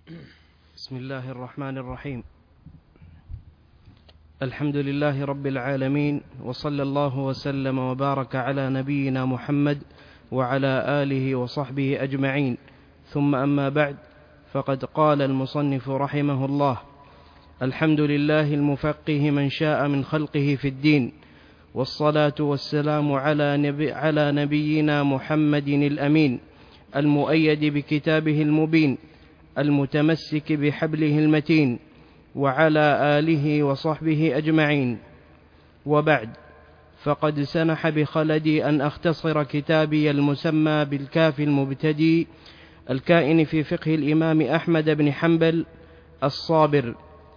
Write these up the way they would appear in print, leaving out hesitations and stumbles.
بسم الله الرحمن الرحيم. الحمد لله رب العالمين، وصلى الله وسلم وبارك على نبينا محمد وعلى آله وصحبه أجمعين، ثم أما بعد، فقد قال المصنف رحمه الله: الحمد لله المفقه من شاء من خلقه في الدين، والصلاة والسلام على نبينا محمد الأمين المؤيد بكتابه المبين المتمسك بحبله المتين، وعلى آله وصحبه أجمعين. وبعد، فقد سنح بخلدي أن أختصر كتابي المسمى بالكافي المبتدي الكائن في فقه الإمام أحمد بن حنبل الصابر،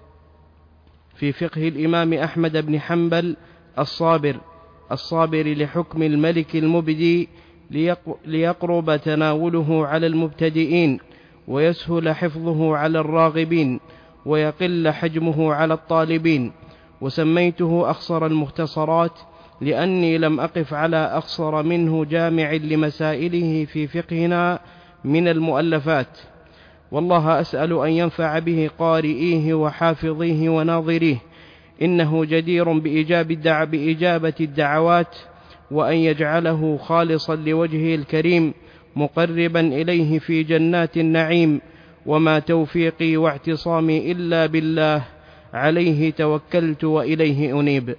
الصابر لحكم الملك المبدي، ليقرب تناوله على المبتدئين، ويسهل حفظه على الراغبين، ويقل حجمه على الطالبين. وسميته أخصر المختصرات لأني لم أقف على أخصر منه جامع لمسائله في فقهنا من المؤلفات، والله أسأل أن ينفع به قارئيه وحافظيه وناظريه، إنه جدير بإجابة الدعوات، وأن يجعله خالصا لوجهه الكريم مقربا إليه في جنات النعيم. وما توفيقي واعتصامي إلا بالله، عليه توكلت وإليه أنيب.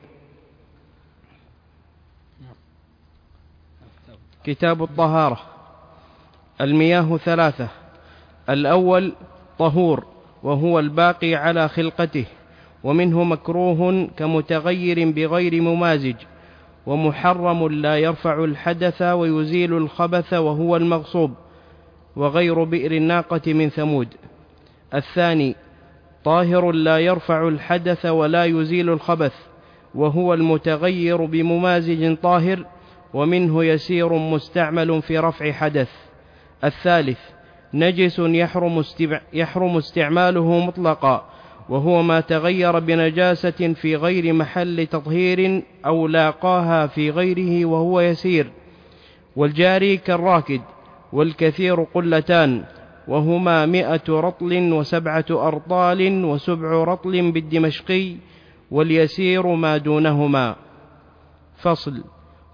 كتاب الطهارة. المياه ثلاثة: الأول طهور، وهو الباقي على خلقته، ومنه مكروه كمتغير بغير ممازج، ومحرم لا يرفع الحدث ويزيل الخبث، وهو المغصوب، وغير بئر الناقة من ثمود. الثاني طاهر لا يرفع الحدث ولا يزيل الخبث، وهو المتغير بممازج طاهر، ومنه يسير مستعمل في رفع حدث. الثالث نجس يحرم استعماله مطلقا، وهو ما تغير بنجاسة في غير محل تطهير أو لاقاها في غيره وهو يسير. والجاري كالراكد، والكثير قلتان، وهما 100 رطل و7 أرطال و7 رطل بالدمشقي، واليسير ما دونهما. فصل: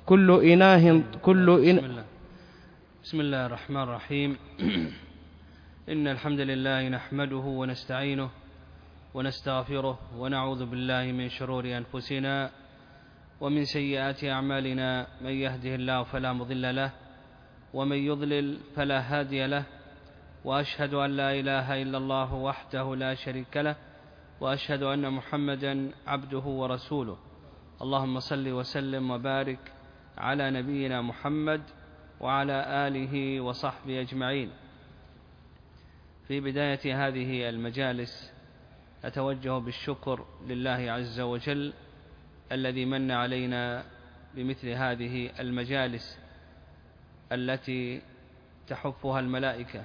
بسم الله الرحمن الرحيم. إن الحمد لله نحمده ونستعينه ونستغفره، ونعوذ بالله من شرور أنفسنا ومن سيئات أعمالنا، من يهده الله فلا مضل له، ومن يضلل فلا هادي له، وأشهد أن لا إله إلا الله وحده لا شريك له، وأشهد أن محمدا عبده ورسوله. اللهم صل وسلم وبارك على نبينا محمد وعلى آله وصحبه أجمعين. في بداية هذه المجالس أتوجه بالشكر لله عز وجل الذي من علينا بمثل هذه المجالس التي تحفها الملائكة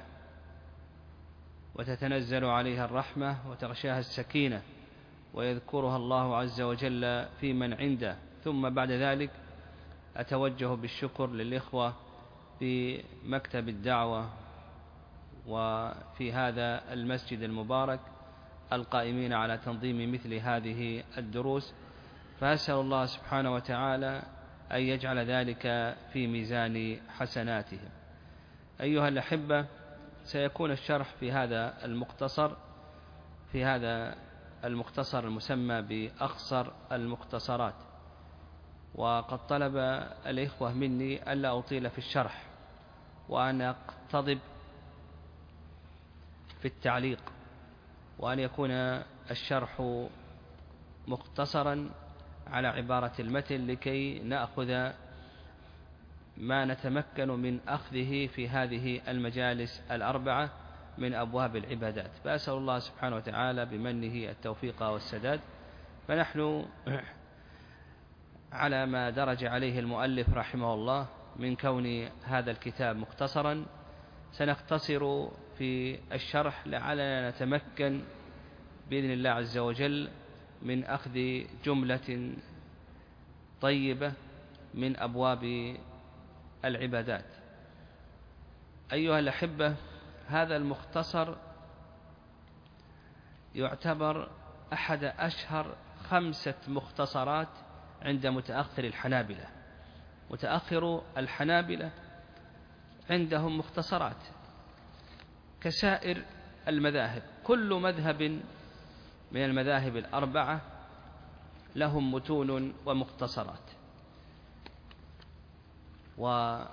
وتتنزل عليها الرحمة وتغشاها السكينة، ويذكرها الله عز وجل في من عنده. ثم بعد ذلك أتوجه بالشكر للإخوة في مكتب الدعوة وفي هذا المسجد المبارك القائمين على تنظيم مثل هذه الدروس، فأسأل الله سبحانه وتعالى أن يجعل ذلك في ميزان حسناتهم. أيها الأحبة، سيكون الشرح في هذا المختصر المسمى بأخصر المختصرات، وقد طلب الإخوة مني ألا أطيل في الشرح، وأن أقتضب في التعليق، وأن يكون الشرح مختصرا على عبارة المتن، لكي نأخذ ما نتمكن من أخذه في هذه المجالس الأربعة من أبواب العبادات. فأسأل الله سبحانه وتعالى بمنه التوفيق والسداد. فنحن على ما درج عليه المؤلف رحمه الله من كون هذا الكتاب مختصرا، سنختصر في الشرح لعلنا نتمكن بإذن الله عز وجل من أخذ جملة طيبة من أبواب العبادات. أيها الأحبة، هذا المختصر يعتبر أحد أشهر 5 مختصرات عند متأخر الحنابلة. متأخر الحنابلة عندهم مختصرات كسائر المذاهب، كل مذهب من المذاهب الأربعة لهم متون ومختصرات. وقد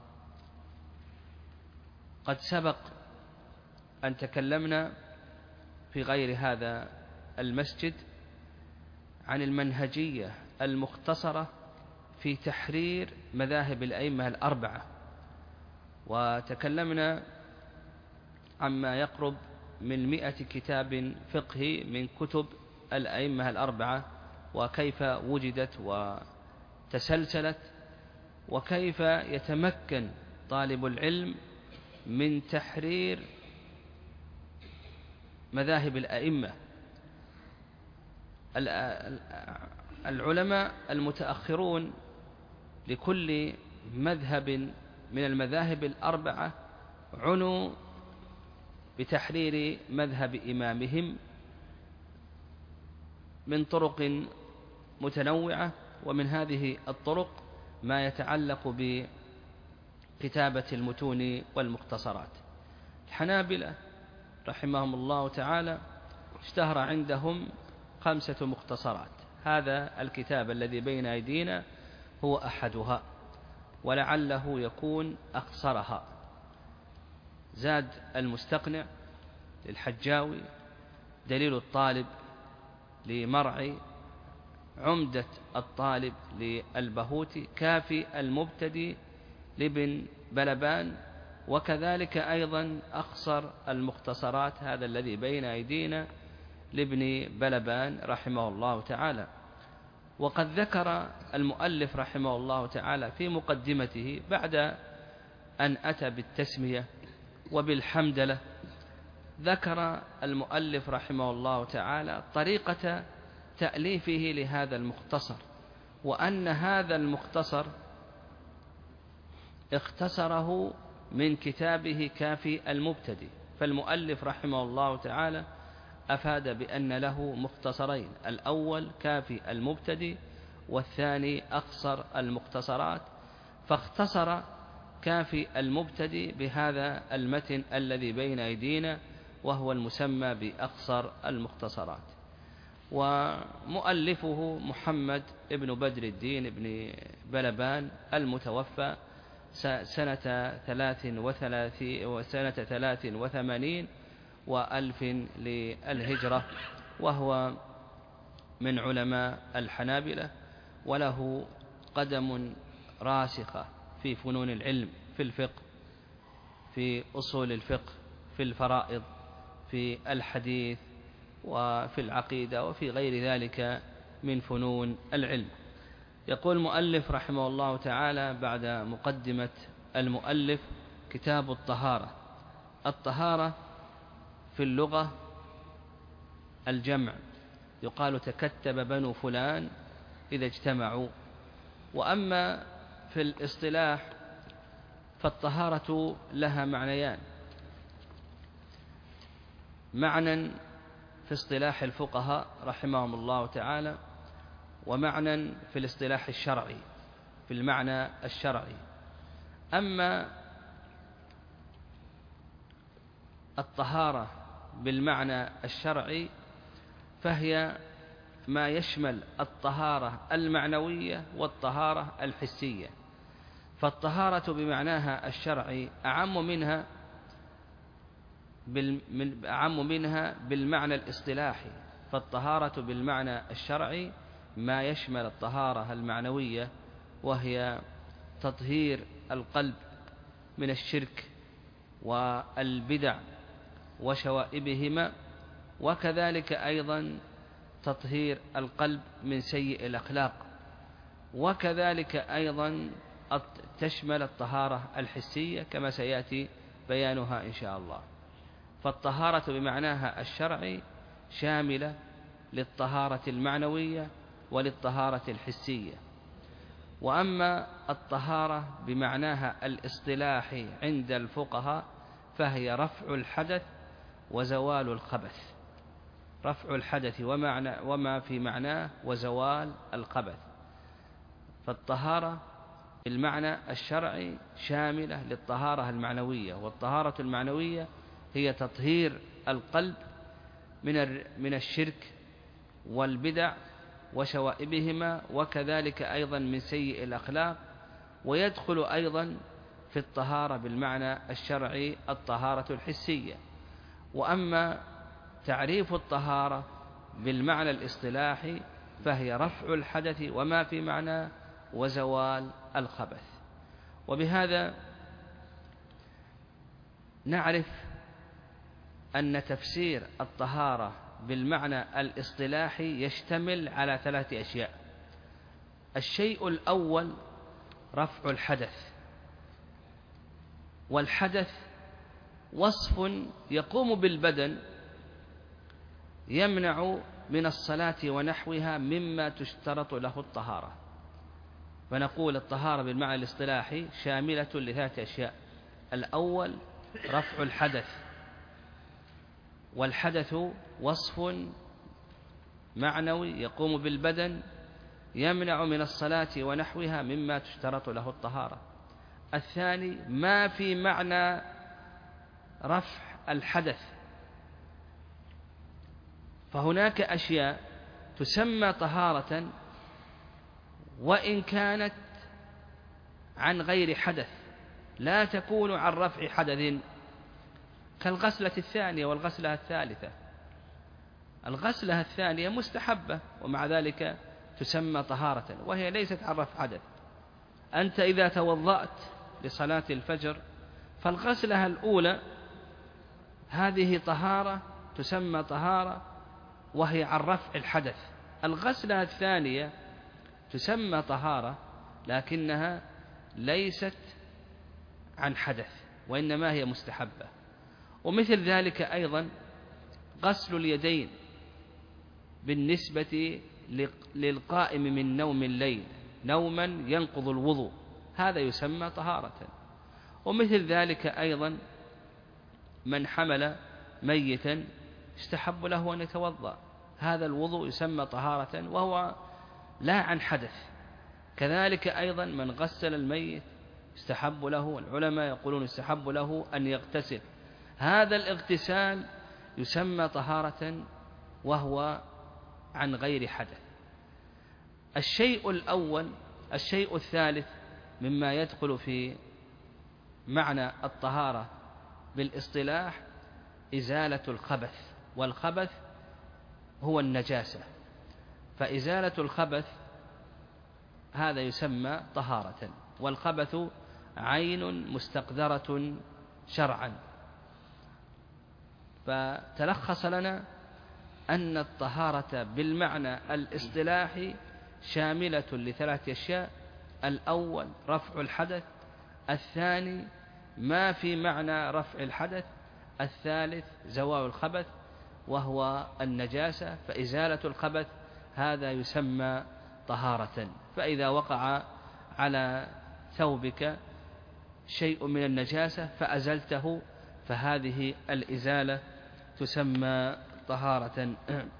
سبق أن تكلمنا في غير هذا المسجد عن المنهجية المختصرة في تحرير مذاهب الأئمة الأربعة، وتكلمنا عما يقرب من 100 كتاب فقهي من كتب الأئمة الأربعة، وكيف وجدت وتسلسلت، وكيف يتمكن طالب العلم من تحرير مذاهب الأئمة. العلماء المتأخرون لكل مذهب من المذاهب الأربعة عنوا بتحرير مذهب إمامهم من طرق متنوعة، ومن هذه الطرق ما يتعلق بكتابة المتون والمختصرات. الحنابلة رحمهم الله تعالى اشتهر عندهم 5 مختصرات، هذا الكتاب الذي بين أيدينا هو أحدها ولعله يكون أقصرها. زاد المستقنع للحجاوي، دليل الطالب لمرعي، عمدة الطالب للبهوتي، كافي المبتدي لابن بلبان، وكذلك أيضا أقصر المختصرات هذا الذي بين أيدينا لابن بلبان رحمه الله تعالى. وقد ذكر المؤلف رحمه الله تعالى في مقدمته بعد أن أتى بالتسمية وبالحمدلة، ذكر المؤلف رحمه الله تعالى طريقة تأليفه لهذا المختصر، وأن هذا المختصر اختصره من كتابه كافي المبتدي. فالمؤلف رحمه الله تعالى أفاد بأن له مختصرين، الأول كافي المبتدي والثاني أقصر المختصرات، فاختصر كافي المبتدي بهذا المتن الذي بين أيدينا وهو المسمى بأقصر المختصرات. ومؤلفه محمد ابن بدر الدين ابن بلبان المتوفى سنة 83 وألف للهجرة، وهو من علماء الحنابلة، وله قدم راسخة في فنون العلم، في الفقه، في أصول الفقه، في الفرائض، في الحديث، وفي العقيدة، وفي غير ذلك من فنون العلم. يقول المؤلف رحمه الله تعالى بعد مقدمة المؤلف: كتاب الطهارة. الطهارة في اللغة الجمع، يقال تكتب بنو فلان إذا اجتمعوا. وأما في الاصطلاح فالطهارة لها معنيان: معنى في اصطلاح الفقهاء رحمهم الله تعالى، ومعنى في الاصطلاح الشرعي، في المعنى الشرعي. أما الطهارة بالمعنى الشرعي فهي ما يشمل الطهارة المعنوية والطهارة الحسية. فالطهارة بمعناها الشرعي أعم منها بالمعنى الاصطلاحي. فالطهارة بالمعنى الشرعي ما يشمل الطهارة المعنوية، وهي تطهير القلب من الشرك والبدع وشوائبهما، وكذلك أيضا تطهير القلب من سيء الأخلاق، وكذلك أيضا تشمل الطهارة الحسية كما سيأتي بيانها إن شاء الله. فالطهارة بمعناها الشرعي شاملة للطهارة المعنوية وللطهارة الحسية. وأما الطهارة بمعناها الاصطلاحي عند الفقهاء فهي رفع الحدث وزوال الخبث. رفع الحدث وما في معناه وزوال الخبث. فالطهارة بالمعنى الشرعي شاملة للطهارة المعنوية، والطهارة المعنوية هي تطهير القلب من الشرك والبدع وشوائبهما، وكذلك أيضا من سيء الأخلاق. ويدخل أيضا في الطهارة بالمعنى الشرعي الطهارة الحسية. وأما تعريف الطهارة بالمعنى الاصطلاحي فهي رفع الحدث وما في معناه وزوال الخبث. وبهذا نعرف أن تفسير الطهارة بالمعنى الاصطلاحي يشتمل على 3 أشياء. الشيء الأول رفع الحدث، والحدث وصف يقوم بالبدن يمنع من الصلاة ونحوها مما تشترط له الطهارة. فنقول الطهارة بالمعنى الاصطلاحي شاملة ل3 أشياء. الأول رفع الحدث، والحدث وصف معنوي يقوم بالبدن يمنع من الصلاة ونحوها مما تشترط له الطهارة. الثاني ما في معنى رفع الحدث، فهناك أشياء تسمى طهارة وإن كانت عن غير حدث، لا تكون عن رفع حدث، كالغسلة الثانية والغسلة الثالثة. الغسلة الثانية مستحبة ومع ذلك تسمى طهارة وهي ليست عن رفع حدث. أنت إذا توضأت لصلاة الفجر فالغسلة الأولى هذه طهارة تسمى طهارة وهي عن رفع الحدث. الغسلة الثانية تسمى طهارة لكنها ليست عن حدث وإنما هي مستحبة. ومثل ذلك أيضا غسل اليدين بالنسبة للقائم من نوم الليل نوما ينقض الوضوء، هذا يسمى طهارة. ومثل ذلك أيضا من حمل ميتا استحب له أن يتوضأ، هذا الوضوء يسمى طهارة وهو لا عن حدث. كذلك أيضا من غسل الميت استحب له، العلماء يقولون استحب له أن يغتسل، هذا الاغتسال يسمى طهارة وهو عن غير حدث. الشيء الأول. الشيء الثالث مما يدخل في معنى الطهارة بالاصطلاح إزالة الخبث، والخبث هو النجاسة، فإزالة الخبث هذا يسمى طهارة. والخبث عين مستقدرة شرعا. فتلخص لنا أن الطهارة بالمعنى الاصطلاحي شاملة ل3 أشياء. الأول رفع الحدث، الثاني ما في معنى رفع الحدث، الثالث زوال الخبث وهو النجاسة، فإزالة الخبث هذا يسمى طهارة. فإذا وقع على ثوبك شيء من النجاسة فأزلته فهذه الإزالة تسمى طهارة.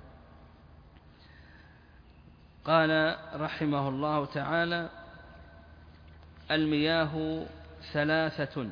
قال رحمه الله تعالى: المياه 3: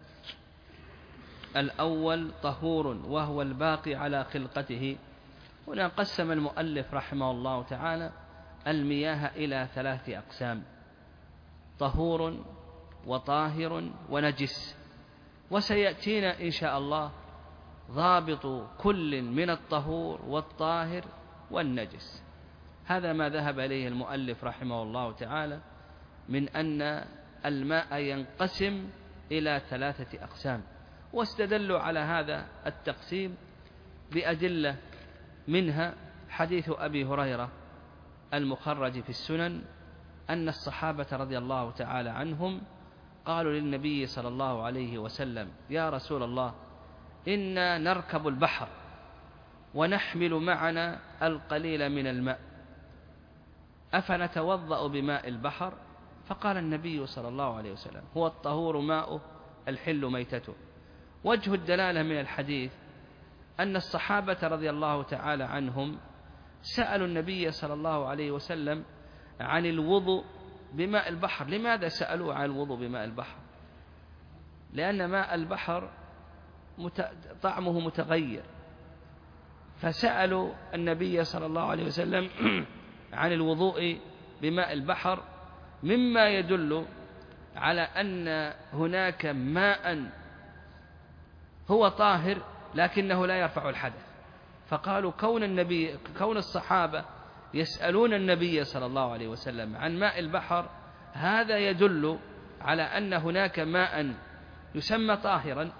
الأول طهور وهو الباقي على خلقته. هنا قسم المؤلف رحمه الله تعالى المياه إلى 3 أقسام: طهور وطاهر ونجس. وسيأتينا إن شاء الله ضابط كل من الطهور والطاهر والنجس. هذا ما ذهب إليه المؤلف رحمه الله تعالى من أن الماء ينقسم إلى 3 أقسام، واستدلوا على هذا التقسيم بأدلة، منها حديث أبي هريرة المخرج في السنن أن الصحابة رضي الله تعالى عنهم قالوا للنبي صلى الله عليه وسلم: يا رسول الله، إنا نركب البحر ونحمل معنا القليل من الماء، أفنتوضأ بماء البحر؟ فقال النبي صلى الله عليه وسلم: هو الطهور ماؤه الحل ميتته. وجه الدلالة من الحديث أن الصحابة رضي الله تعالى عنهم سألوا النبي صلى الله عليه وسلم عن الوضوء بماء البحر. لماذا سألوا عن الوضوء بماء البحر؟ لأن ماء البحر طعمه متغير، فسألوا النبي صلى الله عليه وسلم عن الوضوء بماء البحر، مما يدل على أن هناك ماء هو طاهر لكنه لا يرفع الحدث. فقالوا كون الصحابة يسألون النبي صلى الله عليه وسلم عن ماء البحر، هذا يدل على أن هناك ماء يسمى طاهرا،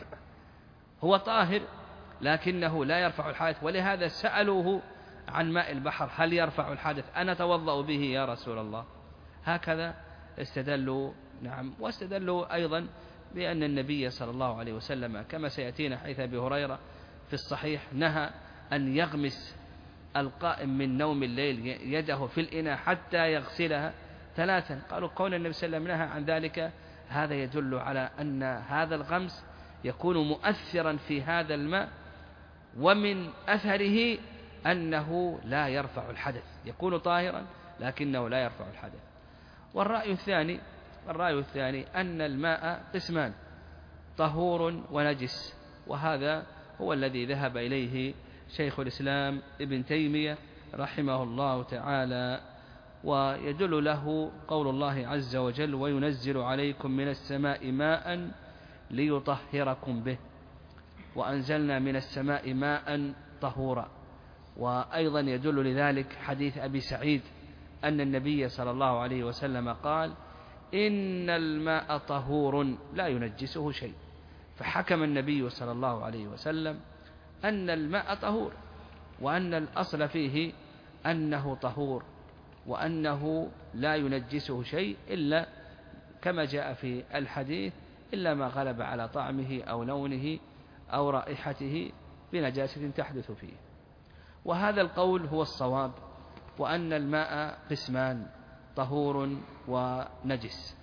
هو طاهر لكنه لا يرفع الحدث، ولهذا سألوه عن ماء البحر هل يرفع الحدث؟ أنا أتوضأ به يا رسول الله. هكذا استدلوا. نعم، واستدلوا أيضا بأن النبي صلى الله عليه وسلم كما سيأتينا حيث أبي هريرة في الصحيح نهى أن يغمس القائم من نوم الليل يده في الإناء حتى يغسلها 3. قالوا كون النبي صلى الله عليه وسلم نهى عن ذلك هذا يدل على أن هذا الغمس يكون مؤثرا في هذا الماء، ومن أثره أنه لا يرفع الحدث، يكون طاهرا لكنه لا يرفع الحدث. والرأي الثاني أن الماء قسمان، طهور ونجس، وهذا هو الذي ذهب إليه شيخ الإسلام ابن تيمية رحمه الله تعالى، ويدل له قول الله عز وجل وينزل عليكم من السماء ماء ليطهركم به وأنزلنا من السماء ماء طهورا. وأيضا يدل لذلك حديث أبي سعيد أن النبي صلى الله عليه وسلم قال إن الماء طهور لا ينجسه شيء، فحكم النبي صلى الله عليه وسلم أن الماء طهور، وأن الأصل فيه أنه طهور، وأنه لا ينجسه شيء إلا كما جاء في الحديث إلا ما غلب على طعمه أو لونه أو رائحته بنجاسة تحدث فيه. وهذا القول هو الصواب، وأن الماء قسمان، طهور ونجس.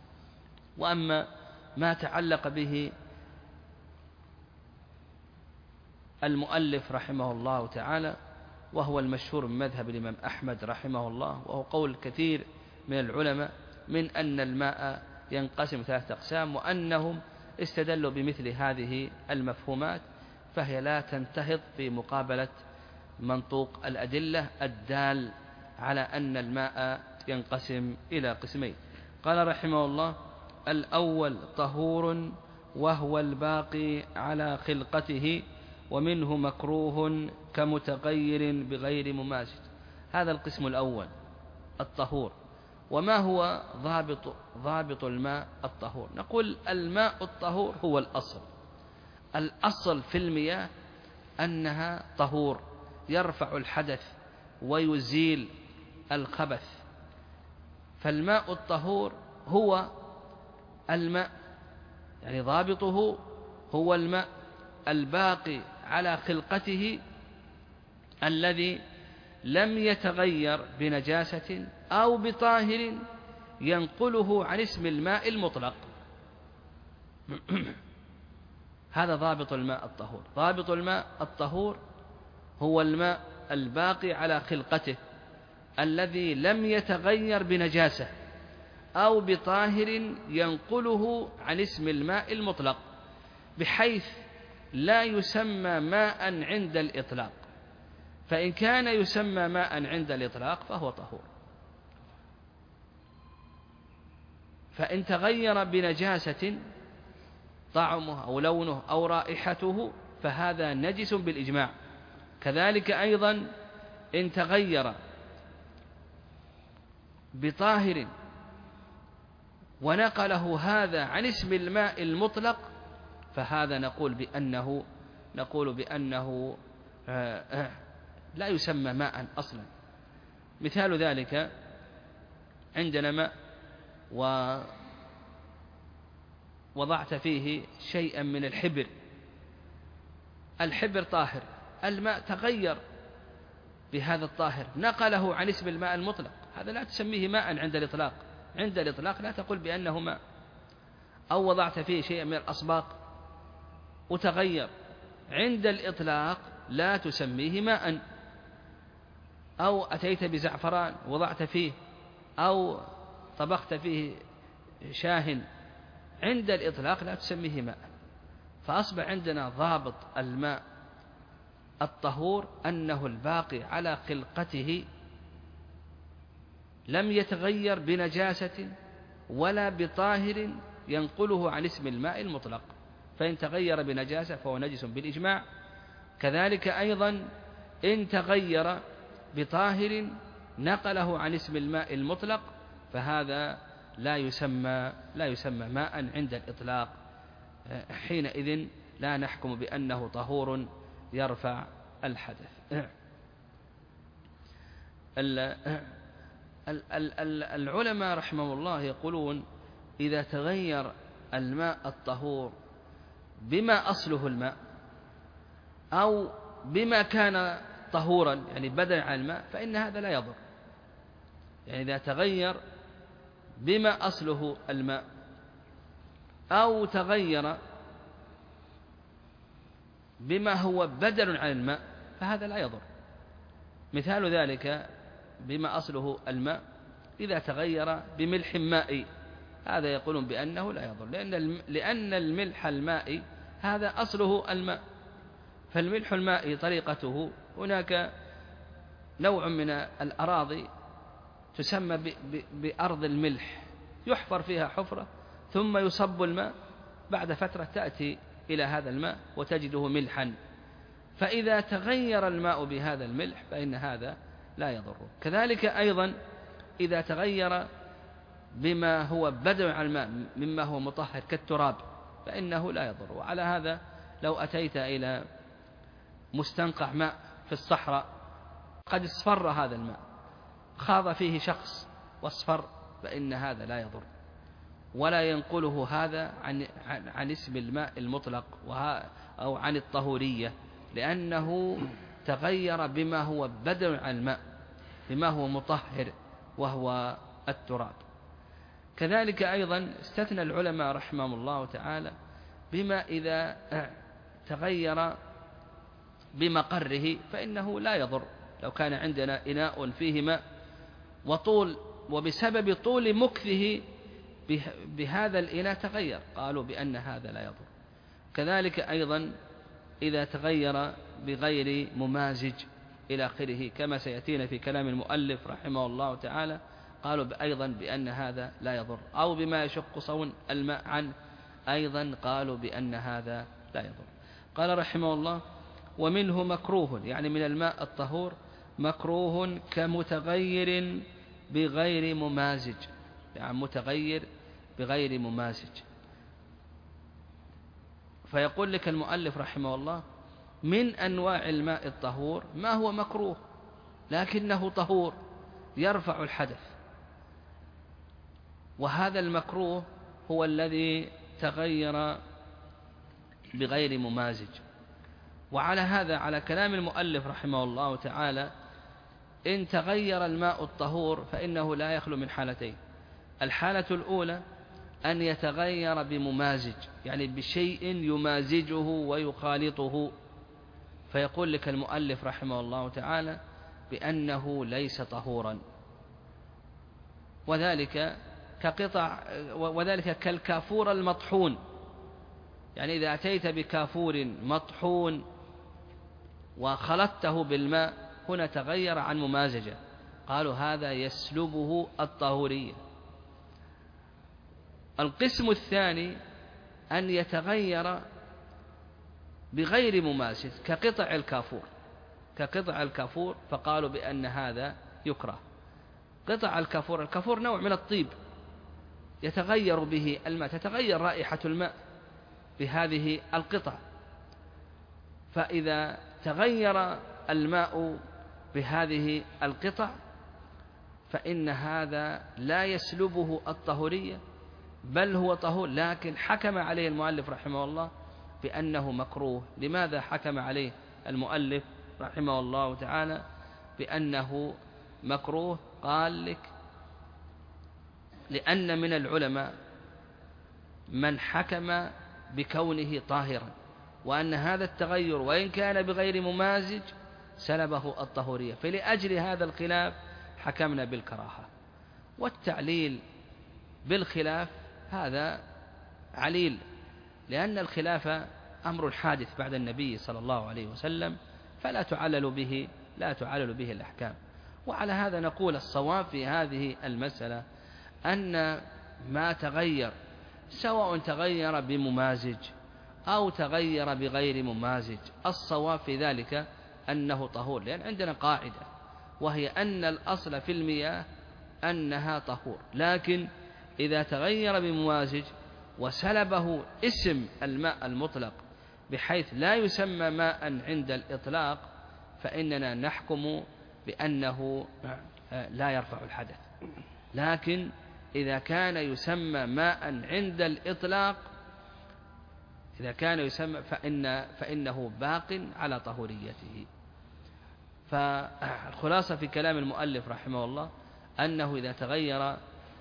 وأما ما تعلق به المؤلف رحمه الله تعالى، وهو المشهور من مذهب الإمام أحمد رحمه الله، وهو قول كثير من العلماء، من أن الماء ينقسم 3 أقسام، وأنهم استدلوا بمثل هذه المفهومات، فهي لا تنتهض في مقابلة منطوق الأدلة الدال على أن الماء ينقسم إلى قسمين. قال رحمه الله الأول طهور وهو الباقي على خلقته ومنه مكروه كمتغير بغير مماسك. هذا القسم الأول الطهور. وما هو ضابط الماء الطهور؟ نقول الماء الطهور هو الأصل في المياه أنها طهور، يرفع الحدث ويزيل الخبث. فالماء الطهور هو الماء، يعني ضابطه هو الماء الباقي على خلقته الذي لم يتغير بنجاسة أو بطاهر ينقله عن اسم الماء المطلق. هذا ضابط الماء الطهور. ضابط الماء الطهور هو الماء الباقي على خلقته الذي لم يتغير بنجاسة أو بطاهر ينقله عن اسم الماء المطلق، بحيث لا يسمى ماء عند الإطلاق، فإن كان يسمى ماء عند الإطلاق فهو طهور. فإن تغير بنجاسة طعمه أو لونه أو رائحته فهذا نجس بالإجماع. كذلك أيضا إن تغير بطاهر ونقله هذا عن اسم الماء المطلق فهذا نقول بأنه لا يسمى ماء أصلا. مثال ذلك عندنا ماء ووضعت فيه شيئا من الحبر طاهر، الماء تغير بهذا الطاهر نقله عن اسم الماء المطلق، هذا لا تسميه ماء عند الإطلاق. عند الإطلاق لا تقول بأنه ماء. أو وضعت فيه شيئا من الأصباغ وتغير عند الإطلاق لا تسميه ماء، أو أتيت بزعفران وضعت فيه أو طبخت فيه شاه، عند الإطلاق لا تسميه ماء. فأصبح عندنا ضابط الماء الطهور أنه الباقي على خلقته، لم يتغير بنجاسة ولا بطاهر ينقله عن اسم الماء المطلق، فإن تغير بنجاسة فهو نجس بالإجماع. كذلك أيضا إن تغير بطاهر نقله عن اسم الماء المطلق فهذا لا يسمى ماء عند الإطلاق، حينئذ لا نحكم بأنه طهور يرفع الحدث. العلماء رحمه الله يقولون إذا تغير الماء الطهور بما أصله الماء أو بما كان طهورا يعني بدل عن الماء فإن هذا لا يضر. يعني إذا تغير بما أصله الماء أو تغير بما هو بدل عن الماء فهذا لا يضر. مثال ذلك بما أصله الماء إذا تغير بملح مائي، هذا يقولون بأنه لا يضر، لأن الملح المائي هذا أصله الماء. فالملح المائي طريقته هناك نوع من الأراضي تسمى بأرض الملح، يحفر فيها حفرة ثم يصب الماء، بعد فترة تأتي إلى هذا الماء وتجده ملحا، فإذا تغير الماء بهذا الملح فإن هذا لا يضر. كذلك أيضا إذا تغير بما هو بدل عن الماء مما هو مطهر كالتراب فإنه لا يضر. وعلى هذا لو أتيت إلى مستنقع ماء في الصحراء قد اصفر هذا الماء، خاض فيه شخص واصفر، فإن هذا لا يضر ولا ينقله هذا عن اسم الماء المطلق أو عن الطهورية، لأنه تغير بما هو بدل عن الماء، بما هو مطهر وهو التراب. كذلك أيضا استثنى العلماء رحمهم الله تعالى بما إذا تغير بمقره فإنه لا يضر. لو كان عندنا إناء فيه ماء وبسبب طول مكثه بهذا الإناء تغير، قالوا بأن هذا لا يضر. كذلك أيضا إذا تغير بغير ممازج إلى آخره كما سيأتينا في كلام المؤلف رحمه الله تعالى، قالوا أيضا بأن هذا لا يضر. أو بما يشق صون الماء عنه أيضا قالوا بأن هذا لا يضر. قال رحمه الله: ومنه مكروه، يعني من الماء الطهور مكروه كمتغير بغير ممازج، يعني متغير بغير ممازج. فيقول لك المؤلف رحمه الله: من أنواع الماء الطهور ما هو مكروه لكنه طهور يرفع الحدث، وهذا المكروه هو الذي تغير بغير ممازج. وعلى هذا على كلام المؤلف رحمه الله تعالى إن تغير الماء الطهور فإنه لا يخلو من حالتين: الحالة الأولى أن يتغير بممازج، يعني بشيء يمازجه ويخالطه، فيقول لك المؤلف رحمه الله تعالى بأنه ليس طهورا، وذلك كالكافور المطحون. يعني إذا أتيت بكافور مطحون وخلطته بالماء هنا تغير عن ممازجة، قالوا هذا يسلبه الطهورية. القسم الثاني أن يتغير بغير ممازج كقطع الكافور، فقالوا بأن هذا يكره. قطع الكافور نوع من الطيب يتغير به الماء، تتغير رائحة الماء بهذه القطع، فإذا تغير الماء بهذه القطع فإن هذا لا يسلبه الطهورية بل هو طهور، لكن حكم عليه المؤلف رحمه الله بأنه مكروه. لماذا حكم عليه المؤلف رحمه الله تعالى بأنه مكروه؟ قال لك لأن من العلماء من حكم بكونه طاهرا، وأن هذا التغير وإن كان بغير ممازج سلبه الطهورية، فلأجل هذا الخلاف حكمنا بالكراهة. والتعليل بالخلاف هذا عليل، لأن الخلاف أمر حادث بعد النبي صلى الله عليه وسلم، فلا تعلل به الأحكام. وعلى هذا نقول الصواب في هذه المسألة أن ما تغير سواء تغير بممازج أو تغير بغير ممازج، الصواب في ذلك أنه طهور، لأن عندنا قاعدة وهي أن الأصل في المياه أنها طهور، لكن إذا تغير بممازج وسلبه اسم الماء المطلق بحيث لا يسمى ماء عند الإطلاق فإننا نحكم بأنه لا يرفع الحدث. لكن إذا كان يسمى ماء عند الإطلاق فإنه باق على طهوريته. فالخلاصة في كلام المؤلف رحمه الله أنه إذا تغير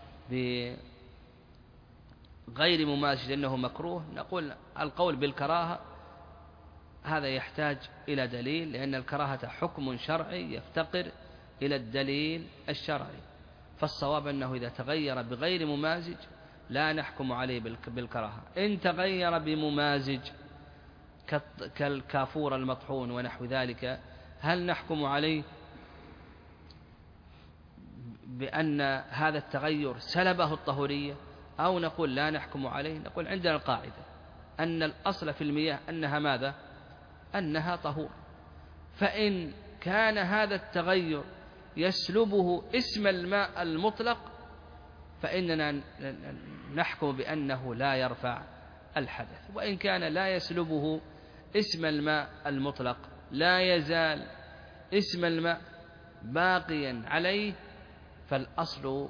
بغير ممازج أنه مكروه، نقول القول بالكراهة هذا يحتاج إلى دليل، لأن الكراهة حكم شرعي يفتقر إلى الدليل الشرعي. فالصواب أنه إذا تغير بغير ممازج لا نحكم عليه بالكراهة. إن تغير بممازج كالكافور المطحون ونحو ذلك هل نحكم عليه بأن هذا التغير سلبه الطهورية أو نقول لا نحكم عليه؟ نقول عندنا القاعدة أن الأصل في المياه أنها ماذا؟ أنها طهور. فإن كان هذا التغير يسلبه اسم الماء المطلق فإننا نحكم بأنه لا يرفع الحدث. وإن كان لا يسلبه اسم الماء المطلق لا يزال اسم الماء باقيا عليه فالأصل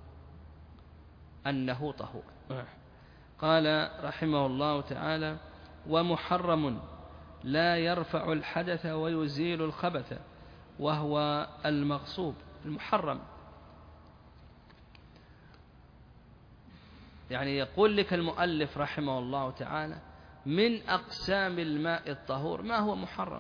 أنه طهور. قال رحمه الله تعالى: ومحرم لا يرفع الحدث ويزيل الخبث وهو المغصوب. المحرم يعني يقول لك المؤلف رحمه الله تعالى من أقسام الماء الطهور ما هو محرم،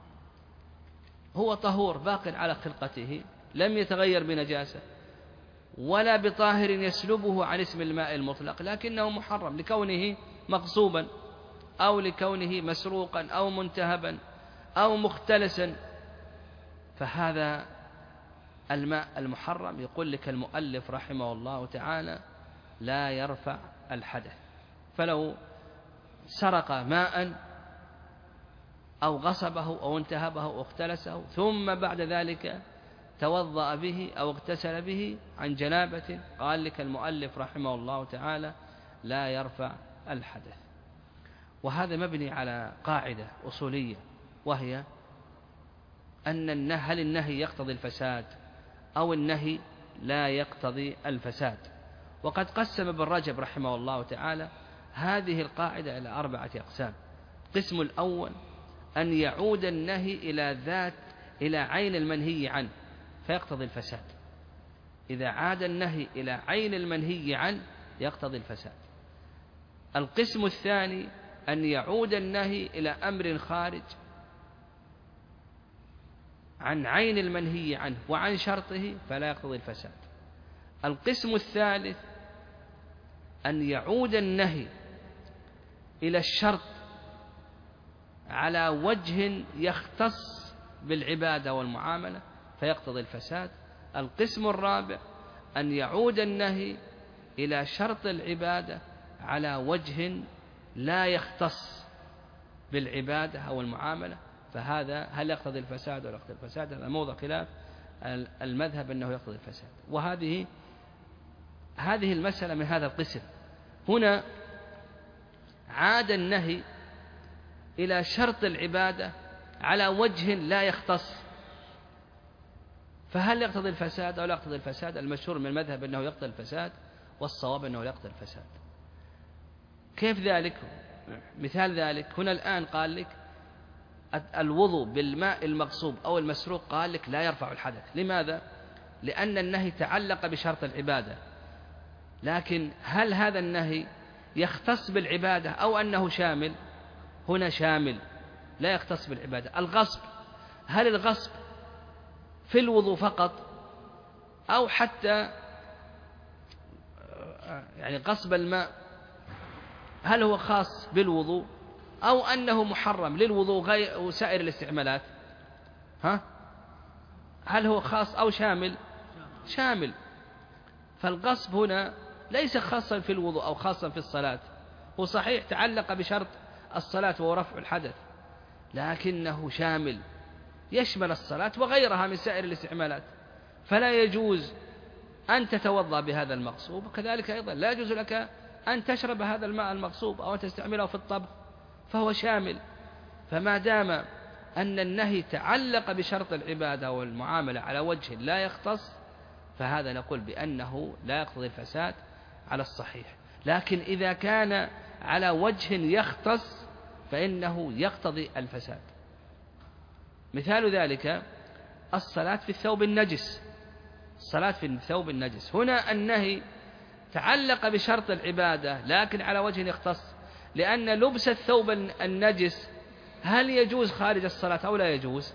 هو طهور باق على خلقته لم يتغير بنجاسة ولا بطاهر يسلبه عن اسم الماء المطلق، لكنه محرم لكونه مغصوبا أو لكونه مسروقا أو منتهبا أو مختلسا. فهذا الماء المحرم يقول لك المؤلف رحمه الله تعالى لا يرفع الحدث. فلو سرق ماء أو غصبه أو انتهبه أو اختلسه ثم بعد ذلك توضأ به أو اغتسل به عن جنابة، قال لك المؤلف رحمه الله تعالى لا يرفع الحدث. وهذا مبني على قاعدة أصولية، وهي أن هل النهي يقتضي الفساد أو النهي لا يقتضي الفساد. وقد قسم ابن رجب رحمه الله تعالى هذه القاعدة إلى 4 أقسام. القسم الأول أن يعود النهي إلى عين المنهي عنه فيقتضي الفساد. إذا عاد النهي إلى عين المنهي عنه يقتضي الفساد. القسم الثاني أن يعود النهي إلى أمر خارج عن عين المنهي عنه وعن شرطه فلا يقتضي الفساد. القسم الثالث أن يعود النهي إلى الشرط على وجه يختص بالعبادة والمعاملة فيقتضي الفساد. القسم الرابع أن يعود النهي إلى شرط العبادة على وجه لا يختص بالعبادة أو المعاملة، فهذا هل يقتضي الفساد ولا يقتضي الفساد؟ هذا موضع خلاف المذهب أنه يقتضي الفساد. هذه المسألة من هذا القسم. هنا عاد النهي إلى شرط العبادة على وجه لا يختص، فهل يقتضي الفساد أو لا يقتضي الفساد؟ المشهور من المذهب أنه يقتضي الفساد، والصواب أنه لا يقتضي الفساد. كيف ذلك؟ مثال ذلك هنا الآن قال لك الوضوء بالماء المغصوب أو المسروق، قال لك لا يرفع الحدث. لماذا؟ لأن النهي تعلق بشرط العبادة، لكن هل هذا النهي يختص بالعبادة أو أنه شامل؟ هنا شامل لا يختص بالعبادة. الغصب، هل الغصب في الوضوء فقط أو حتى يعني غصب الماء هل هو خاص بالوضوء أو أنه محرم للوضوء وسائر الاستعمالات؟ هل هو خاص أو شامل؟ شامل. فالغصب هنا ليس خاصا في الوضوء أو خاصا في الصلاة، هو صحيح تعلق بشرط الصلاة وهو رفع الحدث، لكنه شامل يشمل الصلاة وغيرها من سائر الاستعمالات، فلا يجوز أن تتوضأ بهذا المغصوب، وكذلك أيضا لا يجوز لك أن تشرب هذا الماء المغصوب أو أن تستعمله في الطبخ، فهو شامل. فما دام أن النهي تعلق بشرط العبادة والمعاملة على وجه لا يختص، فهذا نقول بأنه لا يقتضي الفساد على الصحيح. لكن إذا كان على وجه يختص فإنه يقتضي الفساد. مثال ذلك الصلاة في الثوب النجس. الصلاة في الثوب النجس هنا النهي تعلق بشرط العبادة لكن على وجه يختص، لأن لبس الثوب النجس هل يجوز خارج الصلاة أو لا يجوز؟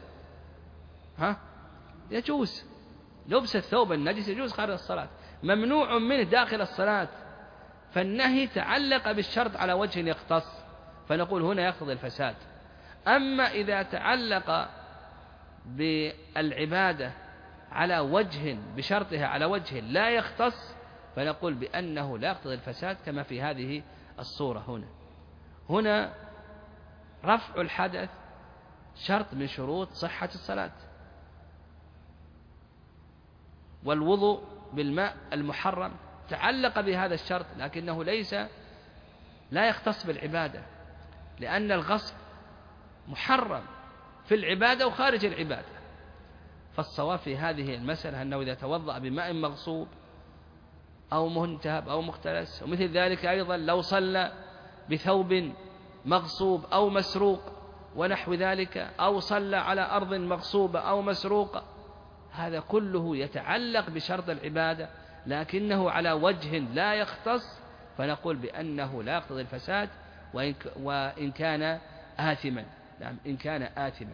يجوز. لبس الثوب النجس يجوز خارج الصلاة، ممنوع منه داخل الصلاة، فالنهي تعلق بالشرط على وجه يختص، فنقول هنا يقتضي الفساد. أما إذا تعلق بالعبادة على وجه بشرطها على وجه لا يختص، فنقول بأنه لا يقتضي الفساد كما في هذه الصورة. هنا رفع الحدث شرط من شروط صحة الصلاة، والوضوء بالماء المحرم تعلق بهذا الشرط، لكنه لا يختص بالعبادة، لأن الغصب محرم في العبادة وخارج العبادة. فالصواب في هذه المسألة أنه إذا توضأ بماء مغصوب أو منتهب أو مختلس، ومثل ذلك أيضا لو صلى بثوب مغصوب أو مسروق ونحو ذلك، أو صلى على أرض مغصوبة أو مسروقة، هذا كله يتعلق بشرط العبادة لكنه على وجه لا يختص، فنقول بأنه لا يقتضي الفساد وإن كان آثما. نعم، إن كان آثما.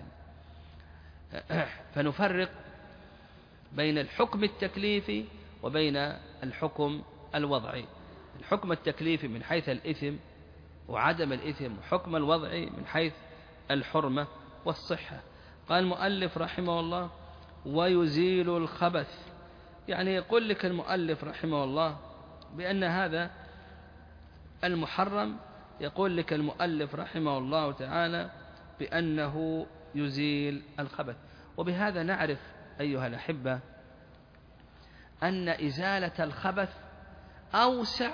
فنفرق بين الحكم التكليفي وبين الحكم الوضعي. الحكم التكليفي من حيث الإثم وعدم الإثم، وحكم الوضعي من حيث الحرمة والصحة. قال المؤلف رحمه الله: ويزيل الخبث. يعني يقول لك المؤلف رحمه الله بأن هذا المحرم، يقول لك المؤلف رحمه الله تعالى بأنه يزيل الخبث. وبهذا نعرف أيها الأحبة أن إزالة الخبث أوسع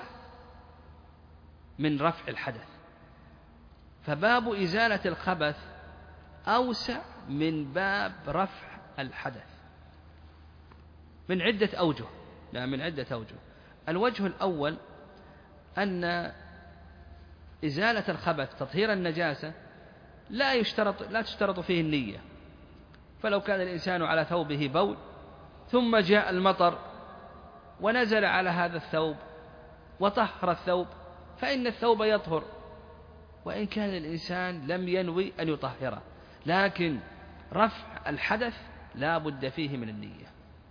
من رفع الحدث، فباب إزالة الخبث أوسع من باب رفع الحدث من عدة أوجه. الوجه الأول أن إزالة الخبث تطهير النجاسة لا تشترط فيه النية. فلو كان الإنسان على ثوبه بول ثم جاء المطر ونزل على هذا الثوب وطهر الثوب فإن الثوب يطهر، وإن كان الإنسان لم ينوي أن يطهره. لكن رفع الحدث لا بد فيه من النية.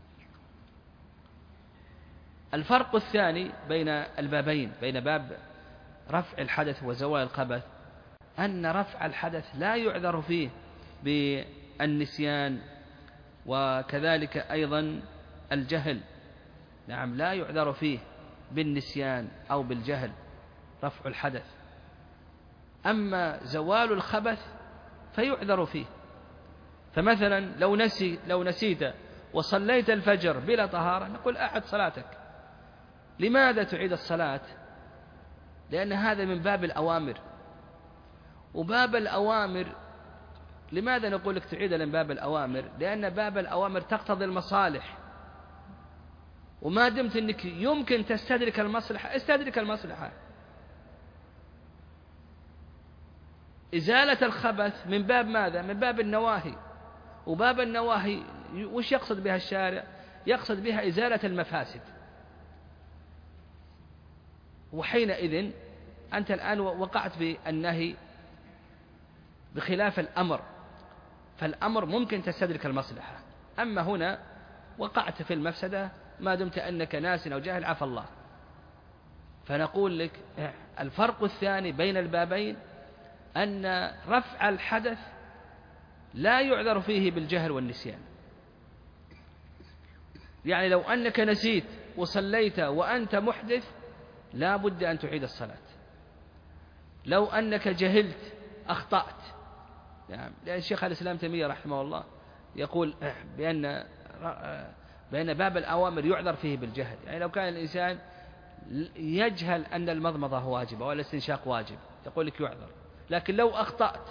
الفرق الثاني بين البابين، بين باب رفع الحدث وزوال الخبث، أن رفع الحدث لا يعذر فيه بالنسيان، وكذلك أيضا الجهل. نعم، لا يعذر فيه بالنسيان أو بالجهل رفع الحدث. أما زوال الخبث فيعذر فيه. فمثلا لو نسيت وصليت الفجر بلا طهارة، نقول أعد صلاتك. لماذا تعيد الصلاة؟ لأن هذا من باب الأوامر، وباب الأوامر لماذا نقول لك تعيد من باب الأوامر؟ لأن باب الأوامر تقتضي المصالح، وما دمت أنك يمكن تستدرك المصلحة استدرك المصلحة. إزالة الخبث من باب ماذا؟ من باب النواهي، وباب النواهي وش يقصد بها الشارع؟ يقصد بها إزالة المفاسد. وحينئذ أنت الآن وقعت في النهي بخلاف الأمر، فالأمر ممكن تستدرك المصلحة، أما هنا وقعت في المفسدة ما دمت أنك ناس أو جاهل عفى الله. فنقول لك الفرق الثاني بين البابين أن رفع الحدث لا يعذر فيه بالجهل والنسيان. يعني لو أنك نسيت وصليت وأنت محدث لا بد أن تعيد الصلاة. لو أنك جهلت أخطأت، يعني لأن الشيخ الإسلام تيمية رحمه الله يقول بأن باب الأوامر يعذر فيه بالجهل. يعني لو كان الإنسان يجهل أن المضمضة واجبة ولا الاستنشاق واجب يقول لك يعذر، لكن لو أخطأت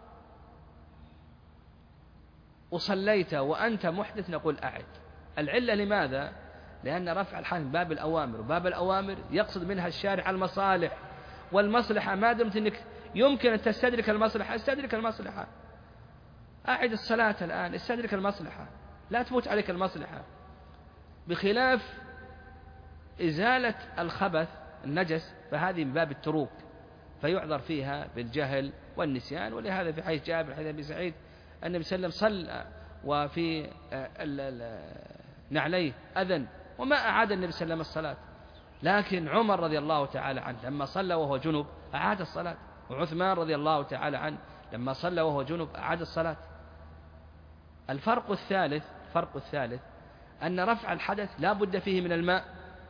وصليت وأنت محدث نقول أعد. العلة لماذا؟ لأن رفع الحدث باب الأوامر، وباب الأوامر يقصد منها الشارع المصالح، والمصلحة ما دمت أنك يمكن أن تستدرك المصلحة استدرك المصلحة. أعد الصلاة الآن، استدرك المصلحة، لا تفوت عليك المصلحة. بخلاف إزالة الخبث النجس فهذه من باب التروك فيعذر فيها بالجهل والنسيان. ولهذا في حديث جابر حديث أبي سعيد النبي صلى الله عليه وسلم صلى وفي نعليه أذن وما أعاد النبي صلى الله عليه وسلم الصلاة، لكن عمر رضي الله تعالى عنه لما صلى وهو جنب أعاد الصلاة، وعثمان رضي الله تعالى عنه لما صلى وهو جنب أعاد الصلاة. الفرق الثالث أن رفع الحدث لا بد فيه من الماء،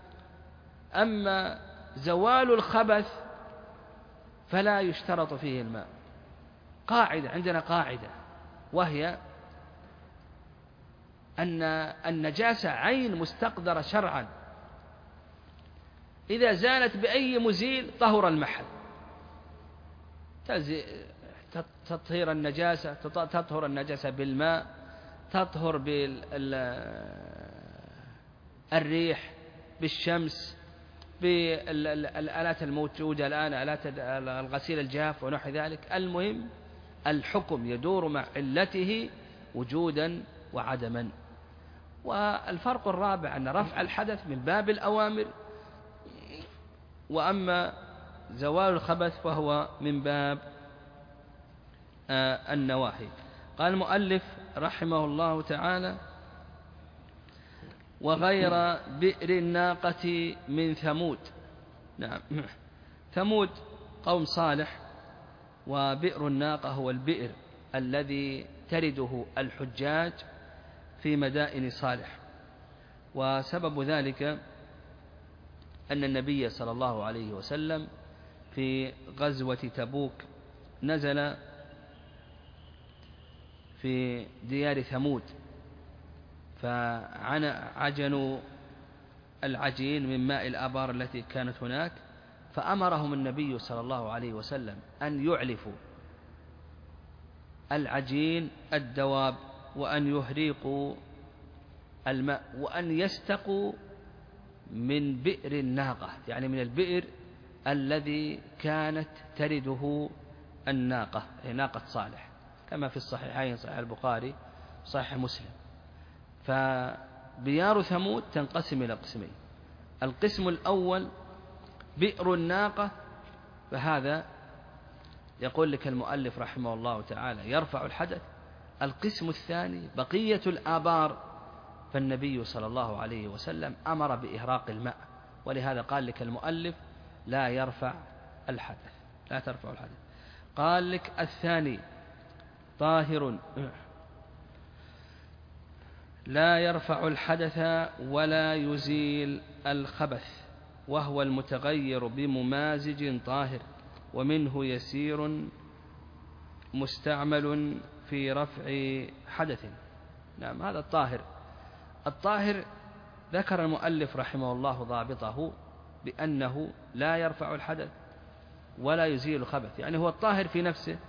أما زوال الخبث فلا يشترط فيه الماء. عندنا قاعدة وهي أن النجاسة عين مستقدرة شرعا، إذا زالت بأي مزيل طهر المحل. تطهر النجاسة بالماء، تطهر بالريح، بالشمس، بالآلات الموجودة الآن، آلات الغسيل الجاف ونحو ذلك. المهم الحكم يدور مع علته وجودا وعدما. والفرق الرابع أن رفع الحدث من باب الأوامر، وأما زوال الخبث فهو من باب النواهي. قال المؤلف رحمه الله تعالى: وغير بئر الناقة من ثمود. نعم، ثمود قوم صالح، وبئر الناقة هو البئر الذي ترده الحجاج في مدائن صالح. وسبب ذلك أن النبي صلى الله عليه وسلم في غزوة تبوك نزل في ديار ثمود، فعجنوا العجين من ماء الآبار التي كانت هناك، فأمرهم النبي صلى الله عليه وسلم أن يعلفوا العجين الدواب، وأن يهريقوا الماء، وأن يستقوا من بئر الناقة، يعني من البئر الذي كانت ترده الناقة، ناقة صالح، كما في الصحيحين صحيح البخاري صحيح مسلم. فبيار ثمود تنقسم إلى قسمين: القسم الأول بئر الناقة، فهذا يقول لك المؤلف رحمه الله تعالى يرفع الحدث. القسم الثاني بقية الآبار، فالنبي صلى الله عليه وسلم أمر بإهراق الماء، ولهذا قال لك المؤلف لا يرفع الحدث، لا ترفع الحدث. قال لك الثاني طاهر لا يرفع الحدث ولا يزيل الخبث، وهو المتغير بممازج طاهر، ومنه يسير مستعمل في رفع حدث. نعم، هذا الطاهر ذكر المؤلف رحمه الله ضابطه بأنه لا يرفع الحدث ولا يزيل الخبث، يعني هو الطاهر في نفسه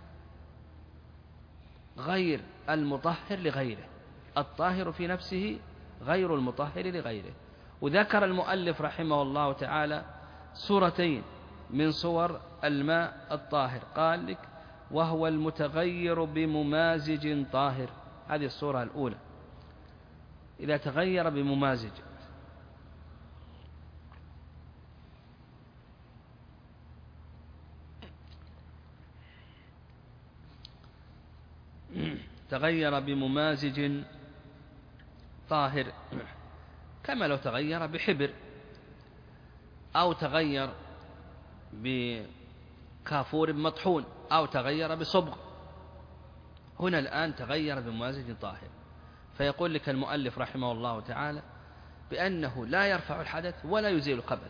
غير المطهر لغيره، الطاهر في نفسه غير المطهر لغيره. وذكر المؤلف رحمه الله تعالى صورتين من صور الماء الطاهر، قال لك وهو المتغير بممازج طاهر. هذه الصورة الأولى، إذا تغير بممازج، تغير بممازج طاهر، كما لو تغير بحبر أو تغير بكافور مطحون أو تغير بصبغ. هنا الآن تغير بممازج طاهر، فيقول لك المؤلف رحمه الله تعالى بأنه لا يرفع الحدث ولا يزيل الخبث.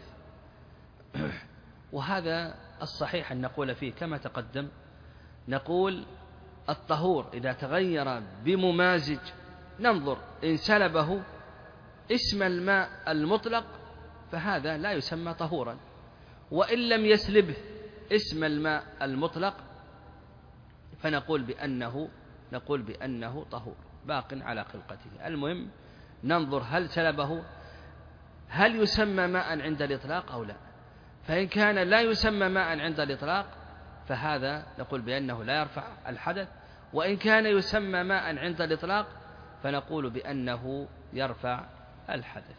وهذا الصحيح أن نقول فيه كما تقدم، نقول الطهور إذا تغير بممازج ننظر إن سلبه اسم الماء المطلق فهذا لا يسمى طهورا، وإن لم يسلبه اسم الماء المطلق فنقول بأنه طهور باق على خلقته. المهم ننظر هل سلبه، هل يسمى ماء عند الإطلاق أو لا. فإن كان لا يسمى ماء عند الإطلاق فهذا نقول بأنه لا يرفع الحدث، وإن كان يسمى ماء عند الإطلاق فنقول بأنه يرفع الحدث.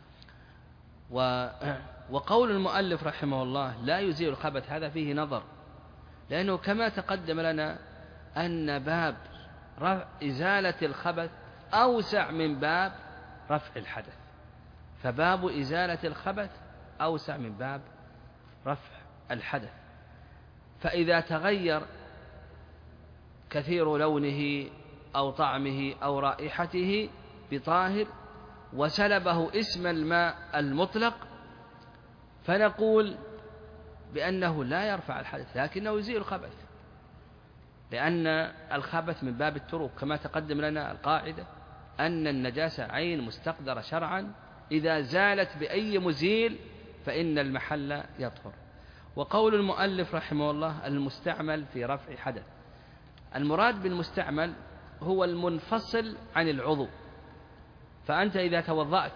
وقول المؤلف رحمه الله لا يزيل الخبث هذا فيه نظر، لأنه كما تقدم لنا أن باب إزالة الخبث أوسع من باب رفع الحدث، فباب إزالة الخبث أوسع من باب رفع الحدث. فإذا تغير كثير لونه أو طعمه أو رائحته بطاهر وسلبه اسم الماء المطلق فنقول بأنه لا يرفع الحدث لكنه يزيل الخبث، لأن الخبث من باب التروك، كما تقدم لنا القاعدة أن النجاسة عين مستقدرة شرعا إذا زالت بأي مزيل فإن المحل يطهر. وقول المؤلف رحمه الله المستعمل في رفع حدث، المراد بالمستعمل هو المنفصل عن العضو. فأنت إذا توضأت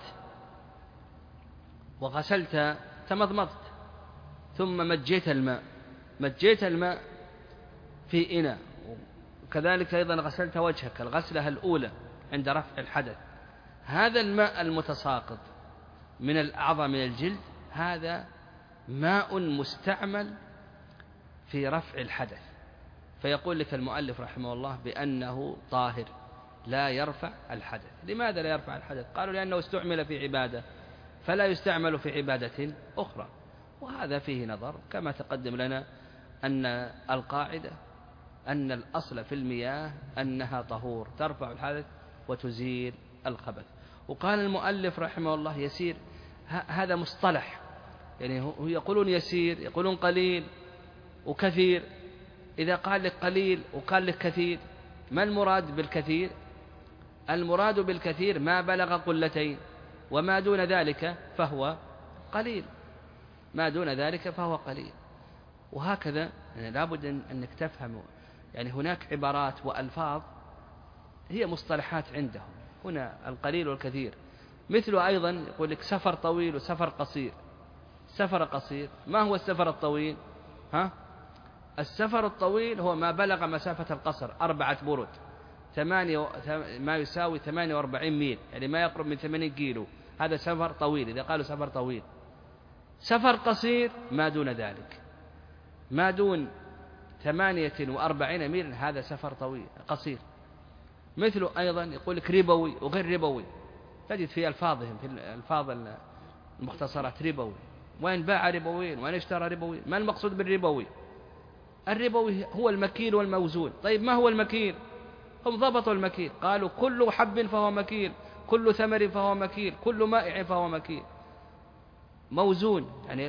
وغسلت تمضمضت ثم مجيت الماء في إناء، وكذلك أيضا غسلت وجهك الغسلة الأولى عند رفع الحدث، هذا الماء المتساقط من الأعضاء من الجلد هذا ماء مستعمل في رفع الحدث، فيقول لك المؤلف رحمه الله بأنه طاهر لا يرفع الحدث. لماذا لا يرفع الحدث؟ قالوا لأنه استعمل في عبادة فلا يستعمل في عبادة أخرى، وهذا فيه نظر. كما تقدم لنا أن القاعدة أن الأصل في المياه أنها طهور ترفع الحدث وتزيل الخبث. وقال المؤلف رحمه الله يسير، هذا مصطلح، يعني يقولون يسير يقولون قليل وكثير. إذا قال لك قليل وقال لك كثير ما المراد بالكثير؟ المراد بالكثير ما بلغ قلتين، وما دون ذلك فهو قليل، ما دون ذلك فهو قليل. وهكذا يعني لابد أنك تفهم، يعني هناك عبارات وألفاظ هي مصطلحات عندهم هنا القليل والكثير. مثل أيضا يقول لك سفر طويل وسفر قصير. سفر قصير، ما هو السفر الطويل؟ السفر الطويل هو ما بلغ مسافة القصر 4 برد، ما يساوي 48 ميل، يعني ما يقرب من 80 كيلو، هذا سفر طويل إذا قالوا سفر طويل. سفر قصير ما دون ذلك، ما دون 48 ميل هذا سفر طويل قصير. مثل أيضا يقول لك ربوي وغير ربوي، تجد في ألفاظهم في الألفاظ المختصرات ربوي، وين باع ربوين وين اشترى ربوي. ما المقصود بالربوي؟ الربوي هو المكيل والموزون. طيب ما هو المكيل؟ هم ضبطوا المكيل، قالوا كل حب فهو مكيل، كل ثمر فهو مكيل، كل مائع فهو مكيل. موزون يعني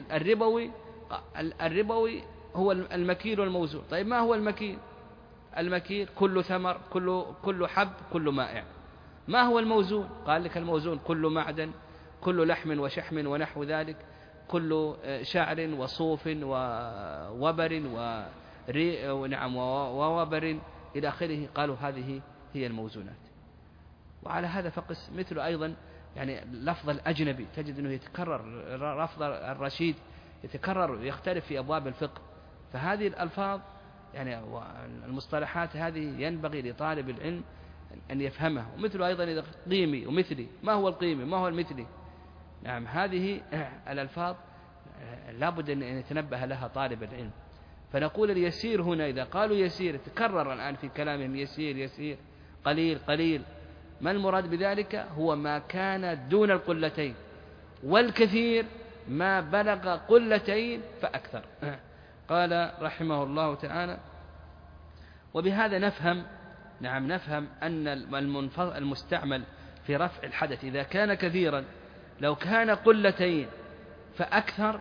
الربوي هو المكيل والموزون. طيب ما هو المكيل؟ المكيل كل ثمر، كل حب، كل مائع. ما هو الموزون؟ قال لك الموزون كل معدن، كل لحم وشحم ونحو ذلك، كل شعر وصوف ووبر ووبر إلى آخره. قالوا هذه هي الموزونات. وعلى هذا فقس. مثل أيضا يعني لفظ الأجنبي تجد أنه يتكرر، لفظ الرشيد يتكرر ويختلف في أبواب الفقه. فهذه الألفاظ يعني المصطلحات هذه ينبغي لطالب العلم أن يفهمها. ومثل أيضا إذا قيمي ومثلي، ما هو القيمي ما هو المثلي؟ نعم هذه الألفاظ لابد أن يتنبه لها طالب العلم. فنقول اليسير هنا إذا قالوا يسير، تكرر الآن في كلامهم يسير يسير، قليل قليل. ما المراد بذلك؟ هو ما كان دون القلتين، والكثير ما بلغ قلتين فأكثر. قال رحمه الله تعالى: وبهذا نفهم أن المستعمل في رفع الحدث إذا كان كثيرا، لو كان قلتين فأكثر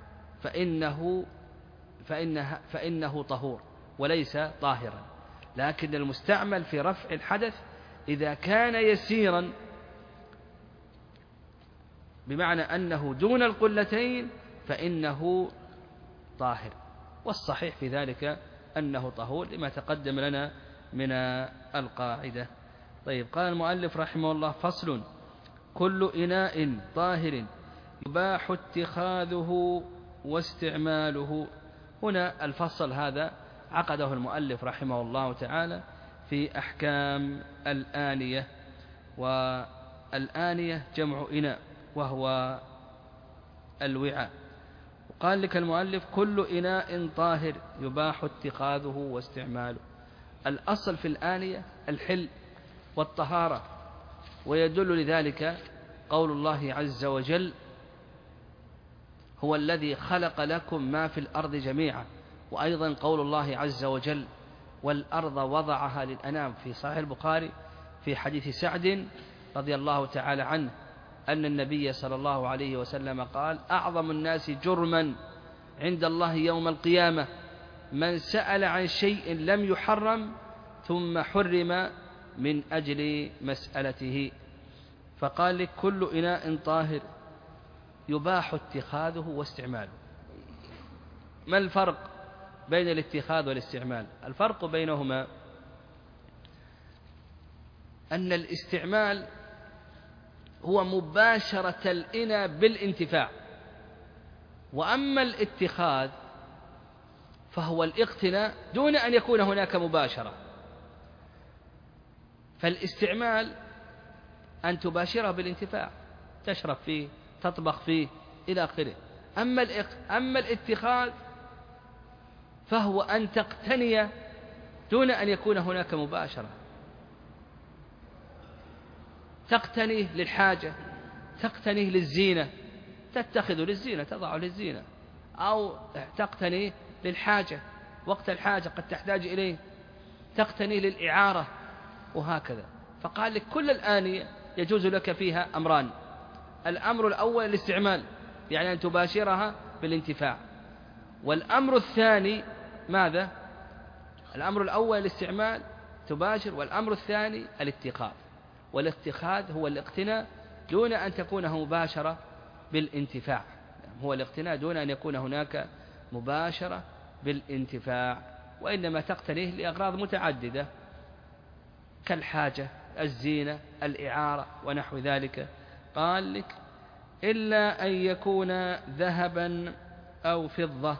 فإنه طهور وليس طاهرا. لكن المستعمل في رفع الحدث إذا كان يسيرا، بمعنى أنه دون القلتين، فإنه طاهر، والصحيح في ذلك أنه طهور لما تقدم لنا من القاعدة. طيب، قال المؤلف رحمه الله: فصل: كل إناء طاهر يباح اتخاذه واستعماله. هنا الفصل هذا عقده المؤلف رحمه الله تعالى في أحكام الآنية، والآنية جمع إناء وهو الوعاء. وقال لك المؤلف: كل إناء طاهر يباح اتخاذه واستعماله. الأصل في الآنية الحل والطهارة، ويدل لذلك قول الله عز وجل: هو الذي خلق لكم ما في الأرض جميعا. وأيضا قول الله عز وجل: والأرض وضعها للأنام، في صحيح البخاري في حديث سعد رضي الله تعالى عنه أن النبي صلى الله عليه وسلم قال: أعظم الناس جرما عند الله يوم القيامة من سأل عن شيء لم يحرم ثم حرم من أجل مسألته. فقال لك: كل إناء طاهر يباح اتخاذه واستعماله. ما الفرق بين الاتخاذ والاستعمال؟ الفرق بينهما أن الاستعمال هو مباشرة الإناء بالانتفاع، وأما الاتخاذ فهو الاقتناء دون أن يكون هناك مباشرة. فالاستعمال أن تباشره بالانتفاع، تشرب فيه، تطبخ فيه، إلى آخره. أما الاتخاذ فهو أن تقتني دون أن يكون هناك مباشرة، تقتنيه للحاجة، تقتنيه للزينة، تتخذ للزينة، تضع للزينة، أو تقتنيه للحاجة، وقت الحاجة قد تحتاج إليه، تقتنيه للإعارة، وهكذا. فقال لك: كل الآنية يجوز لك فيها أمران: الأمر الأول الاستعمال، يعني أن تباشرها بالانتفاع. والأمر الثاني ماذا؟ الأمر الأول الاستعمال تباشر، والأمر الثاني الاتخاذ. والاتخاذ هو الاقتناء دون أن تكون مباشرة بالانتفاع، هو الاقتناء دون أن يكون هناك مباشرة بالانتفاع، وإنما تقتنيه لأغراض متعددة كالحاجة، الزينة، الإعارة، ونحو ذلك. قال لك: إلا أن يكون ذهبا أو فضة.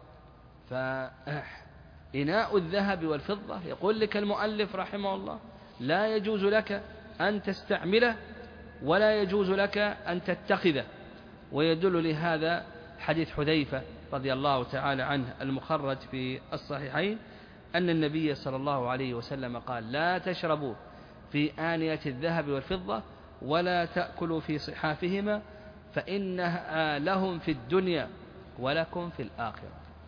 فإناء الذهب والفضة يقول لك المؤلف رحمه الله: لا يجوز لك أن تستعمله ولا يجوز لك أن تتخذه. ويدل لهذا حديث حذيفة رضي الله تعالى عنه المخرج في الصحيحين أن النبي صلى الله عليه وسلم قال: لا تشربوا في آنية الذهب والفضة ولا تأكلوا في صحافهما فإنها لهم في الدنيا ولكم في الآخرة.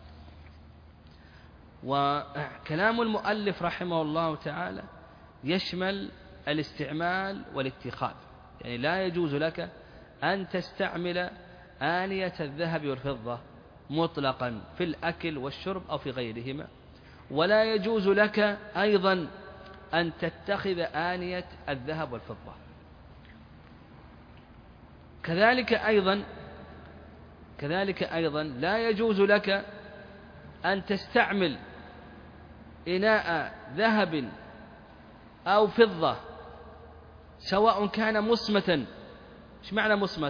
وكلام المؤلف رحمه الله تعالى يشمل الاستعمال والاتخاذ، يعني لا يجوز لك أن تستعمل آنية الذهب والفضة مطلقا في الأكل والشرب أو في غيرهما، ولا يجوز لك أيضا أن تتخذ آنية الذهب والفضة. كذلك أيضا لا يجوز لك أن تستعمل إناء ذهب أو فضة سواء كان مصمتا. إيش معنى مصمت؟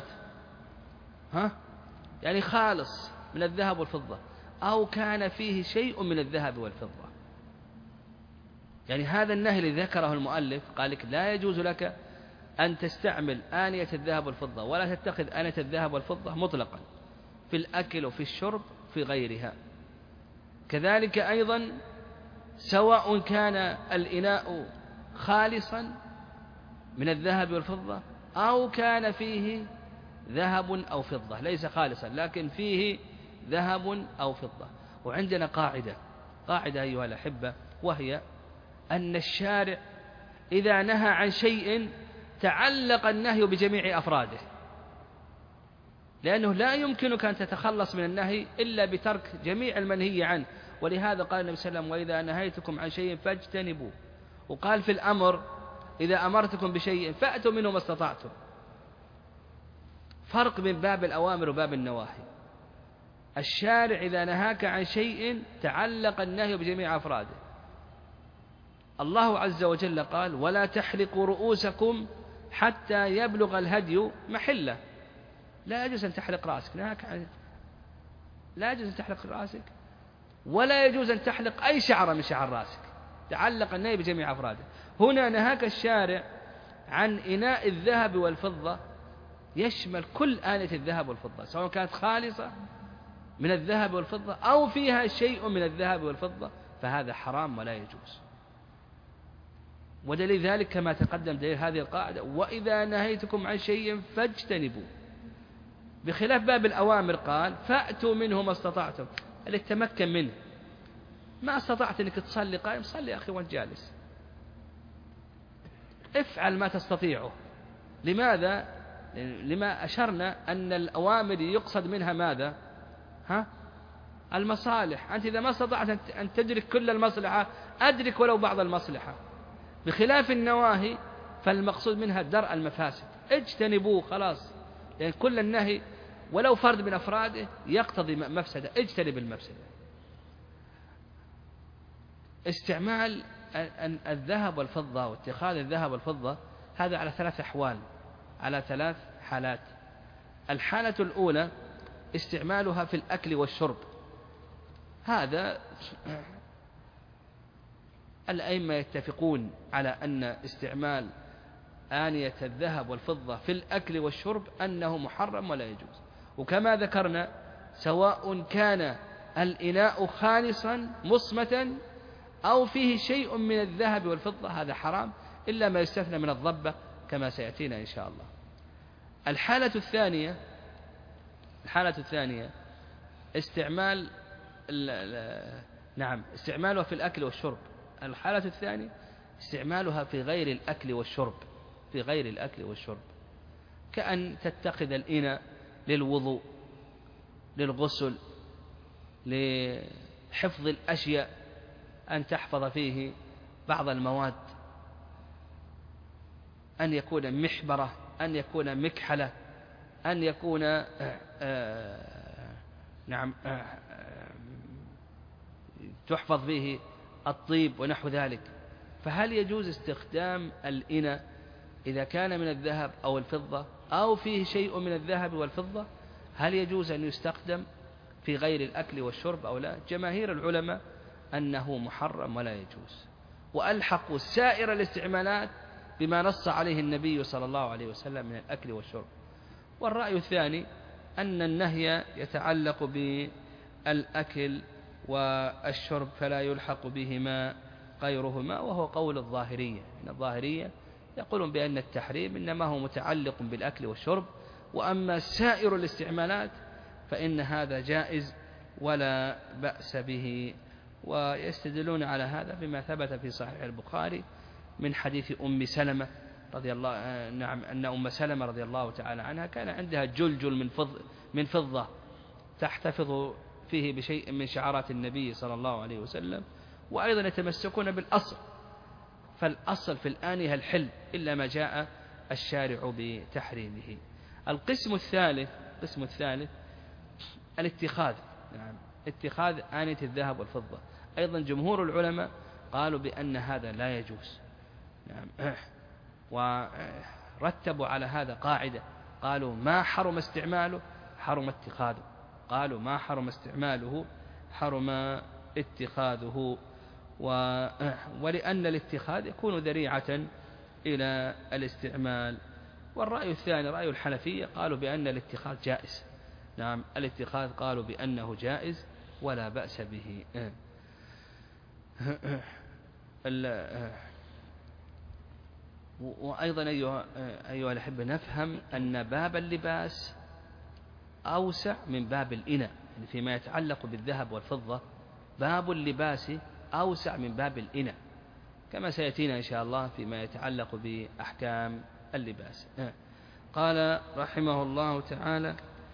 يعني خالص من الذهب والفضة، أو كان فيه شيء من الذهب والفضة. يعني هذا النهي الذي ذكره المؤلف قال لك: لا يجوز لك أن تستعمل آنية الذهب والفضة ولا تتخذ آنية الذهب والفضة مطلقا في الأكل وفي الشرب في غيرها. كذلك أيضا سواء كان الإناء خالصا من الذهب والفضة أو كان فيه ذهب أو فضة، ليس خالصا لكن فيه ذهب أو فضة. وعندنا قاعدة أيها الأحبة، وهي أن الشارع إذا نهى عن شيء تعلق النهي بجميع أفراده، لأنه لا يمكنك أن تتخلص من النهي إلا بترك جميع المنهي عنه. ولهذا قال النبي صلى الله عليه وسلم: وإذا نهيتكم عن شيء فاجتنبوه. وقال في الأمر: إذا أمرتكم بشيء فأتوا منه ما استطعتم. فرق بين باب الأوامر وباب النواهي. الشارع إذا نهاك عن شيء تعلق النهي بجميع أفراده. الله عز وجل قال: ولا تحلقوا رؤوسكم حتى يبلغ الهدي محله. لا يجوز أن تحلق رأسك، لا يجوز أن تحلق رأسك، ولا يجوز أن تحلق أي شعر من شعر رأسك، تعلق النهي بجميع أفراده. هنا نهاك الشارع عن إناء الذهب والفضة، يشمل كل آنية الذهب والفضة، سواء كانت خالصة من الذهب والفضة أو فيها شيء من الذهب والفضة، فهذا حرام ولا يجوز. ودليل ذلك كما تقدم دليل هذه القاعدة: وإذا نهيتكم عن شيء فاجتنبوه. بخلاف باب الأوامر قال: فأتوا منه ما استطعتم، اللي تمكن منه. ما استطعت أنك تصلي قائم، صلي يا أخي وانت جالس، افعل ما تستطيعه. لماذا؟ لما أشرنا أن الأوامر يقصد منها ماذا؟ المصالح. أنت إذا ما استطعت أن تدرك كل المصلحة، أدرك ولو بعض المصلحة. بخلاف النواهي فالمقصود منها درء المفاسد، اجتنبوه خلاص، لأن كل النهي ولو فرد من أفراده يقتضي مفسدة، اجتنب المفسدة. استعمال الذهب والفضة واتخاذ الذهب والفضة هذا على 3 أحوال، على 3 حالات. الحالة الأولى استعمالها في الأكل والشرب. هذا الأئمة يتفقون على أن استعمال آنية الذهب والفضة في الأكل والشرب أنه محرم ولا يجوز. وكما ذكرنا، سواء كان الإناء خالصا مصمتا أو فيه شيء من الذهب والفضة، هذا حرام، إلا ما يستثنى من الضبة كما سيأتينا إن شاء الله. الحالة الثانية استعمال استعمالها في الأكل والشرب. الحالة الثانية استعمالها في غير الأكل والشرب، كأن تتخذ الإناء للوضوء، للغسل، لحفظ الأشياء، أن تحفظ فيه بعض المواد، أن يكون محبرة، أن يكون مكحلة، أن يكون تحفظ به الطيب ونحو ذلك. فهل يجوز استخدام الإناء إذا كان من الذهب أو الفضة أو فيه شيء من الذهب والفضة؟ هل يجوز أن يستخدم في غير الأكل والشرب أو لا؟ جماهير العلماء أنه محرم ولا يجوز، وألحقوا سائر الاستعمالات بما نص عليه النبي صلى الله عليه وسلم من الأكل والشرب. والرأي الثاني أن النهي يتعلق بالأكل والشرب فلا يلحق بهما غيرهما، وهو قول الظاهرية. إن الظاهرية يقولون بأن التحريم إنما هو متعلق بالأكل والشرب، وأما سائر الاستعمالات فإن هذا جائز ولا بأس به. ويستدلون على هذا بما ثبت في صحيح البخاري من حديث أم سلمة رضي الله أن أم سلمة رضي الله تعالى عنها كان عندها جلجل من فضة تحتفظ فيه بشيء من شعارات النبي صلى الله عليه وسلم، وأيضا يتمسكون بالأصل، فالأصل في الآنية الحل إلا ما جاء الشارع بتحريمه. القسم الثالث الاتخاذ، اتخاذ آنية الذهب والفضة. أيضا جمهور العلماء قالوا بأن هذا لا يجوز، ورتبوا على هذا قاعدة، قالوا ما حرم استعماله حرم اتخاذه، قالوا ما حرم استعماله حرم اتخاذه، ولأن الاتخاذ يكون ذريعة إلى الاستعمال. والرأي الثاني رأي الحنفية، قالوا بأن الاتخاذ جائز. الاتخاذ قالوا بأنه جائز ولا بأس به. وأيضا أيها الأحبة نفهم أن باب اللباس أوسع من باب الإناء، يعني فيما يتعلق بالذهب والفضة باب اللباس أوسع من باب الإناء، كما سيأتينا إن شاء الله فيما يتعلق بأحكام اللباس. قال رحمه الله تعالى: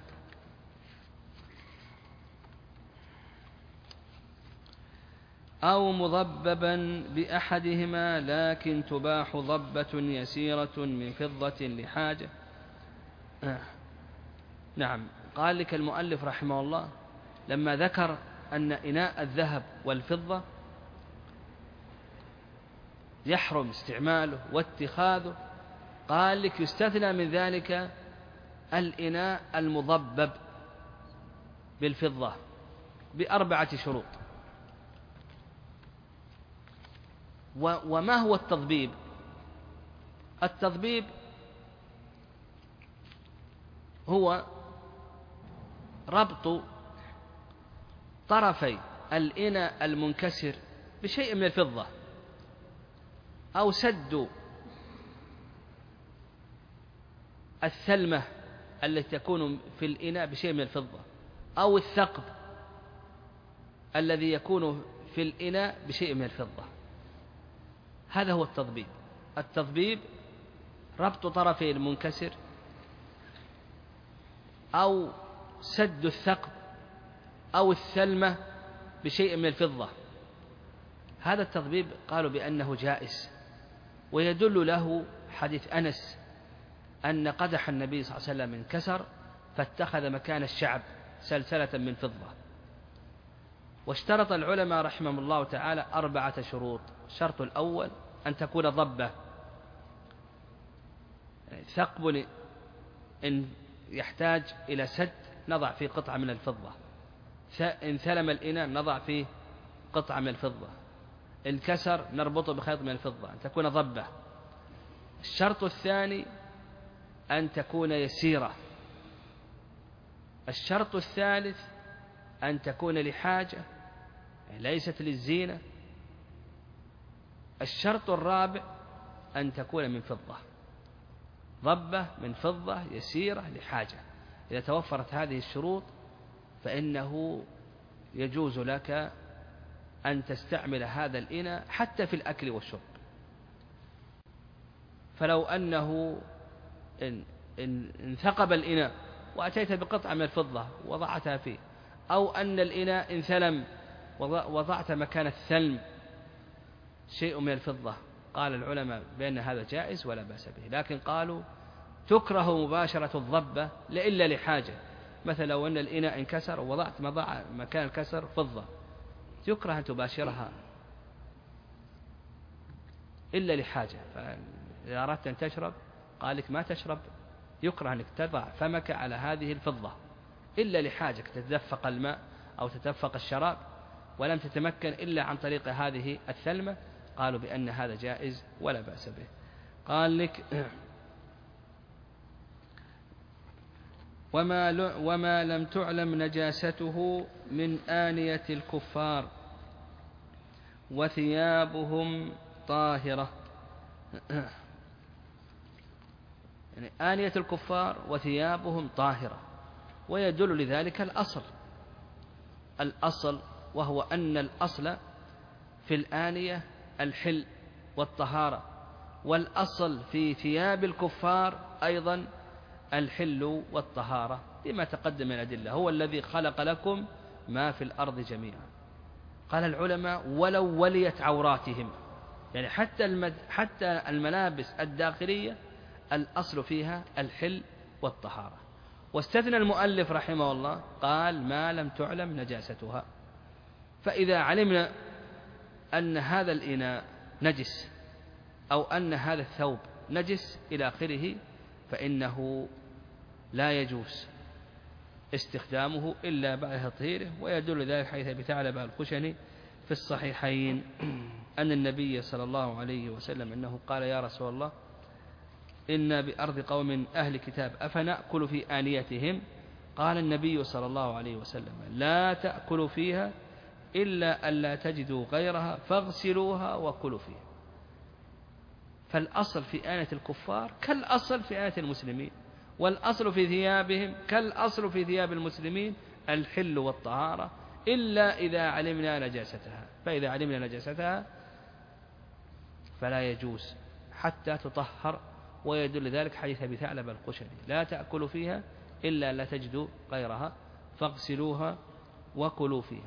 أو مضببا بأحدهما لكن تباح ضبة يسيرة من فضة لحاجة. نعم، قال لك المؤلف رحمه الله لما ذكر أن إناء الذهب والفضة يحرم استعماله واتخاذه، قال لك يستثنى من ذلك الإناء المضبب بالفضة ب4 شروط. وما هو التضبيب؟ التضبيب هو ربط طرفي الإناء المنكسر بشيء من الفضة، أو سد الثلمة التي تكون في الإناء بشيء من الفضة، أو الثقب الذي يكون في الإناء بشيء من الفضة. هذا هو التضبيب. التضبيب ربط طرفي المنكسر أو سد الثقب أو الثلمة بشيء من الفضة. هذا التضبيب قالوا بأنه جائز، ويدل له حديث أنس أن قدح النبي صلى الله عليه وسلم انكسر فاتخذ مكان الشعب سلسلة من فضة. واشترط العلماء رحمهم الله تعالى 4 شروط. الشرط الأول أن تكون ضبة، ثقب إن يحتاج إلى سد نضع فيه قطعة من الفضة، إن ثلم الإناء نضع فيه قطعة من الفضة، انكسر نربطه بخيط من الفضة، أن تكون ضبة. الشرط الثاني أن تكون يسيرة. الشرط الثالث أن تكون لحاجة ليست للزينة. الشرط الرابع أن تكون من فضة، ضبة من فضة يسيرة لحاجة. إذا توفرت هذه الشروط فإنه يجوز لك أن تستعمل هذا الإناء حتى في الأكل والشرب. فلو أنه إن ثقب الإناء وأتيت بقطعة من الفضة وضعتها فيه، أو أن الإناء إن ثلم وضعت مكان الثلم شيء من الفضة، قال العلماء بأن هذا جائز ولا بأس به. لكن قالوا تكره مباشرة الضبة إلا لحاجة. مثلا لو أن الإناء انكسر ووضعت مكان الكسر فضة، يكره أن تباشرها إلا لحاجة. فإذا أردت أن تشرب قال لك ما تشرب، يكره أنك تضع فمك على هذه الفضة إلا لحاجة، تتدفق الماء أو تتدفق الشراب ولم تتمكن إلا عن طريق هذه الثلمة، قالوا بأن هذا جائز ولا بأس به. قال لك وما لم تعلم نجاسته من آنية الكفار وثيابهم طاهرة. يعني آنية الكفار وثيابهم طاهرة، ويدل لذلك الأصل وهو أن الأصل في الآنية الحل والطهارة، والأصل في ثياب الكفار أيضا الحل والطهارة، لما تقدم من الأدلة. هو الذي خلق لكم ما في الأرض جميعا. قال العلماء ولو وليت عوراتهم، يعني حتى الملابس الداخلية الأصل فيها الحل والطهارة. واستثنى المؤلف رحمه الله قال ما لم تعلم نجاستها. فإذا علمنا أن هذا الإناء نجس أو أن هذا الثوب نجس إلى آخره، فإنه لا يجوز استخدامه إلا بعد تطهيره. ويدل ذلك حيث بثعلب الخشني في الصحيحين أن النبي صلى الله عليه وسلم أنه قال يا رسول الله إنا بأرض قوم أهل كتاب أفنأكل في آنيتهم؟ قال النبي صلى الله عليه وسلم لا تأكلوا فيها إلا ألا تجدوا غيرها فاغسلوها وكلوا فيها. فالأصل في آنة الكفار كالأصل في آنة المسلمين، والأصل في ثيابهم كالأصل في ثياب المسلمين الحل والطهارة، إلا إذا علمنا نجاستها، فإذا علمنا نجاستها فلا يجوز حتى تطهر. ويدل ذلك حديث أبي ثعلب الخشني: لا تأكلوا فيها إلا لا تجدوا غيرها فاغسلوها وكلوا فيها.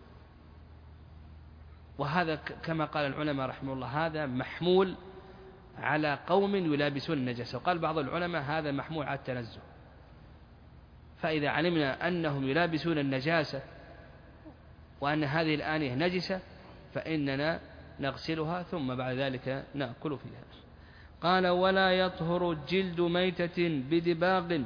وهذا كما قال العلماء رحمه الله هذا محمول على قوم يلابسون النجاسة، وقال بعض العلماء هذا محمول على التنزه. فإذا علمنا أنهم يلابسون النجاسة وأن هذه الآنية نجسة فإننا نغسلها ثم بعد ذلك نأكل فيها. قال: ولا يطهر جلد ميتة بدباغ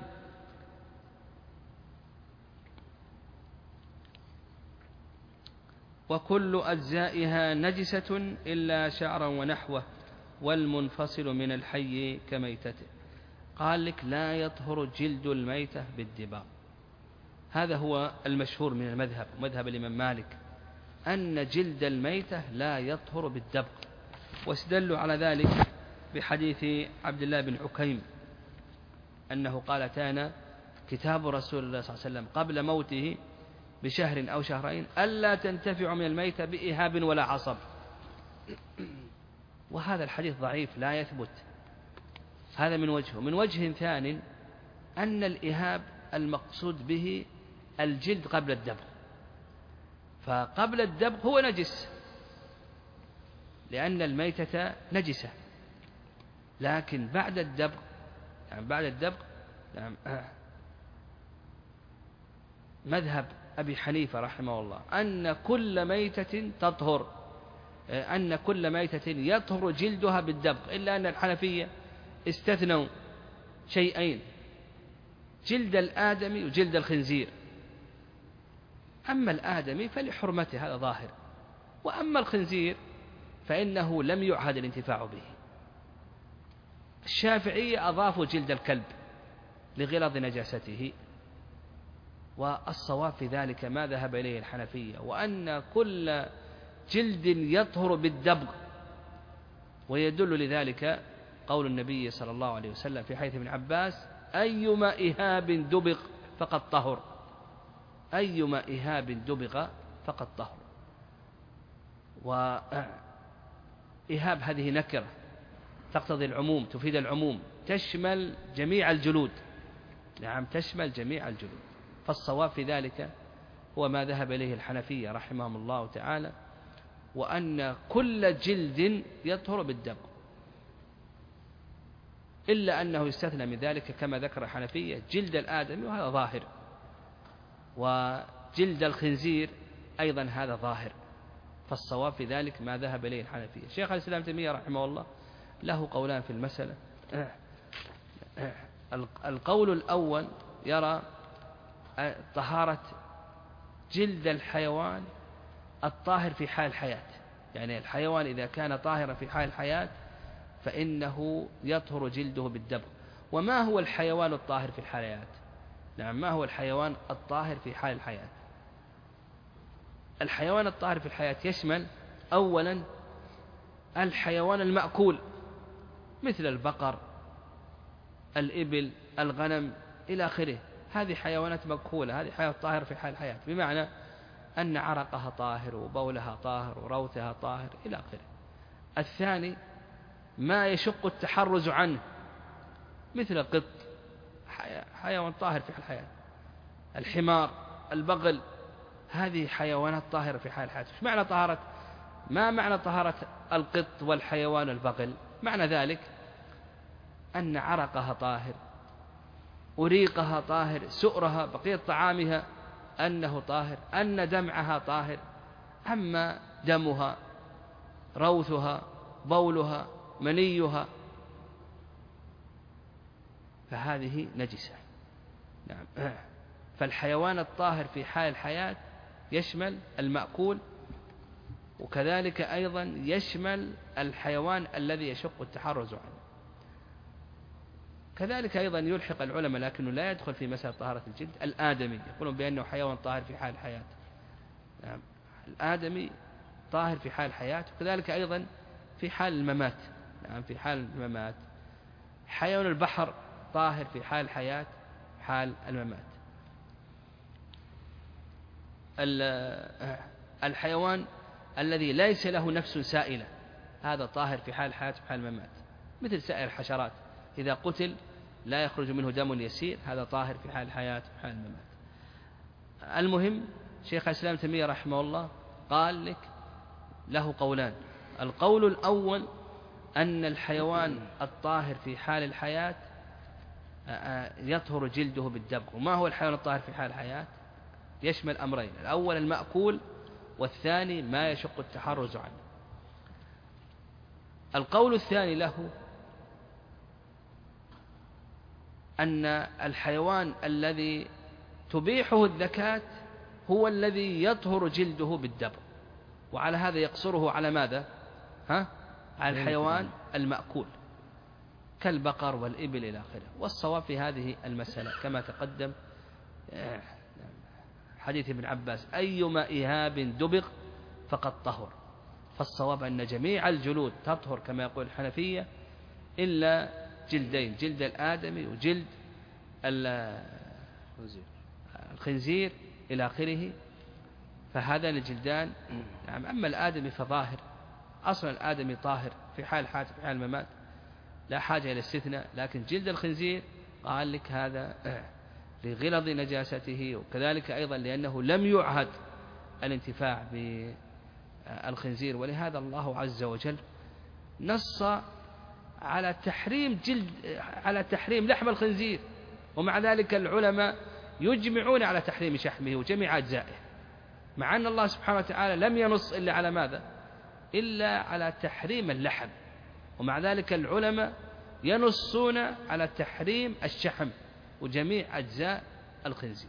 وكل أجزائها نجسة إلا شعرا ونحوه والمنفصل من الحي كميتته. قال لك: لا يطهر جلد الميتة بالدباغ. هذا هو المشهور من المذهب، مذهب الإمام مالك، أن جلد الميتة لا يطهر بالدبغ. واستدلوا على ذلك بحديث عبد الله بن عكيم أنه قال: أتانا كتاب رسول الله صلى الله عليه وسلم قبل موته بشهر أو شهرين ألا تنتفع من الميتة بإهاب ولا عصب. وهذا الحديث ضعيف لا يثبت. هذا من وجهه. من وجه ثاني أن الإهاب المقصود به الجلد قبل الدبغ، فقبل الدبغ هو نجس لأن الميتة نجسة، لكن بعد الدبغ مذهب أبي حنيفة رحمه الله أن كل ميتة تطهر، أن كل ميتة يطهر جلدها بالدبغ، إلا أن الحنفية استثنوا شيئين: جلد الآدمي وجلد الخنزير. أما الآدمي فلحرمته هذا ظاهر، وأما الخنزير فإنه لم يعهد الانتفاع به. الشافعية أضافوا جلد الكلب لغلظ نجاسته، والصواب في ذلك ما ذهب إليه الحنفية، وأن كل جلد يطهر بالدبغ. ويدل لذلك قول النبي صلى الله عليه وسلم في حديث ابن عباس: أيما إهاب دبغ فقد طهر، أيما إهاب دبغ فقد طهر. وإهاب هذه نكرة تقتضي العموم، تفيد العموم، تشمل جميع الجلود. نعم، تشمل جميع الجلود. فالصواب في ذلك هو ما ذهب إليه الحنفية رحمهم الله تعالى، وأن كل جلد يطهر بالدبغ، إلا أنه يستثنى من ذلك كما ذكر الحنفية جلد الآدمي، وهذا ظاهر، وجلد الخنزير أيضا هذا ظاهر. فالصواب في ذلك ما ذهب إليه الحنفية. شيخ الإسلام تيمية رحمه الله له قولان في المسألة. القول الأول يرى طهارة جلد الحيوان الطاهر في حال الحياة، يعني الحيوان إذا كان طاهرا في حال الحياة فإنه يطهر جلده بالدبغ. وما هو الحيوان الطاهر في الحياة؟ نعم، ما هو الحيوان الطاهر في حال الحياة؟ الحيوان الطاهر في الحياة يشمل أولا الحيوان المأكول مثل البقر، الإبل، الغنم إلى آخره، هذه حيوانات مأكولة، هذه حيوانات طاهرة في حال الحياة، بمعنى أن عرقها طاهر وبولها طاهر وروثها طاهر إلى آخره. الثاني ما يشق التحرز عنه مثل القط، حيوان طاهر في حال الحياة، الحمار، البغل، هذه حيوانات طاهرة في حال الحياة. معنى طهارة؟ ما معنى طهارة القط والحيوان البغل؟ معنى ذلك أن عرقها طاهر، أريقها طاهر، سؤرها، بقية طعامها أنه طاهر، أن دمعها طاهر. أما دمها، روثها، بولها، منيها، فهذه نجسة. نعم. فالحيوان الطاهر في حال الحياة يشمل المأكول، وكذلك أيضا يشمل الحيوان الذي يشق التحرز عنه. كذلك أيضا يلحق العلماء، لكنه لا يدخل في مسألة طهارة الجلد، الآدمي، يقولون بأنه حيوان طاهر في حال الحياة. نعم. الآدمي طاهر في حال الحياة، وكذلك أيضا في حال الممات. نعم في حال الممات. حيوان البحر طاهر في حال الحياة حال الممات. الحيوان الذي ليس له نفس سائلة هذا طاهر في حال الحياة وحال الممات، مثل سائر الحشرات إذا قتل لا يخرج منه دم يسير، هذا طاهر في حال الحياة وحال الممات. المهم شيخ الإسلام تيمية رحمه الله قال لك له قولان. القول الأول أن الحيوان الطاهر في حال الحياة يطهر جلده بالدبغ. وما هو الحيوان الطاهر في حال الحياة؟ يشمل أمرين، الأول المأكول والثاني ما يشق التحرز عنه. القول الثاني له أن الحيوان الذي تبيحه الذكاة هو الذي يطهر جلده بالدبغ، وعلى هذا يقصره على ماذا؟ على الحيوان المأكول كالبقر والإبل إلى آخره. والصواب في هذه المسألة كما تقدم حديث ابن عباس أيما إهاب دبغ فقد طهر. فالصواب أن جميع الجلود تطهر كما يقول الحنفية إلا جلدين، جلد الآدمي وجلد الخنزير إلى آخره، فهذان الجلدان نعم. أما الآدمي فظاهر، أصلا الآدمي طاهر في حال الحياة في حال الممات لا حاجة إلى استثناء. لكن جلد الخنزير قال لك هذا لغلظ نجاسته، وكذلك أيضا لأنه لم يعهد الانتفاع بالخنزير، ولهذا الله عز وجل نص على تحريم لحم الخنزير، ومع ذلك العلماء يجمعون على تحريم شحمه وجميع أجزائه، مع أن الله سبحانه وتعالى لم ينص إلا على ماذا؟ إلا على تحريم اللحم، ومع ذلك العلماء ينصون على تحريم الشحم وجميع أجزاء الخنزير.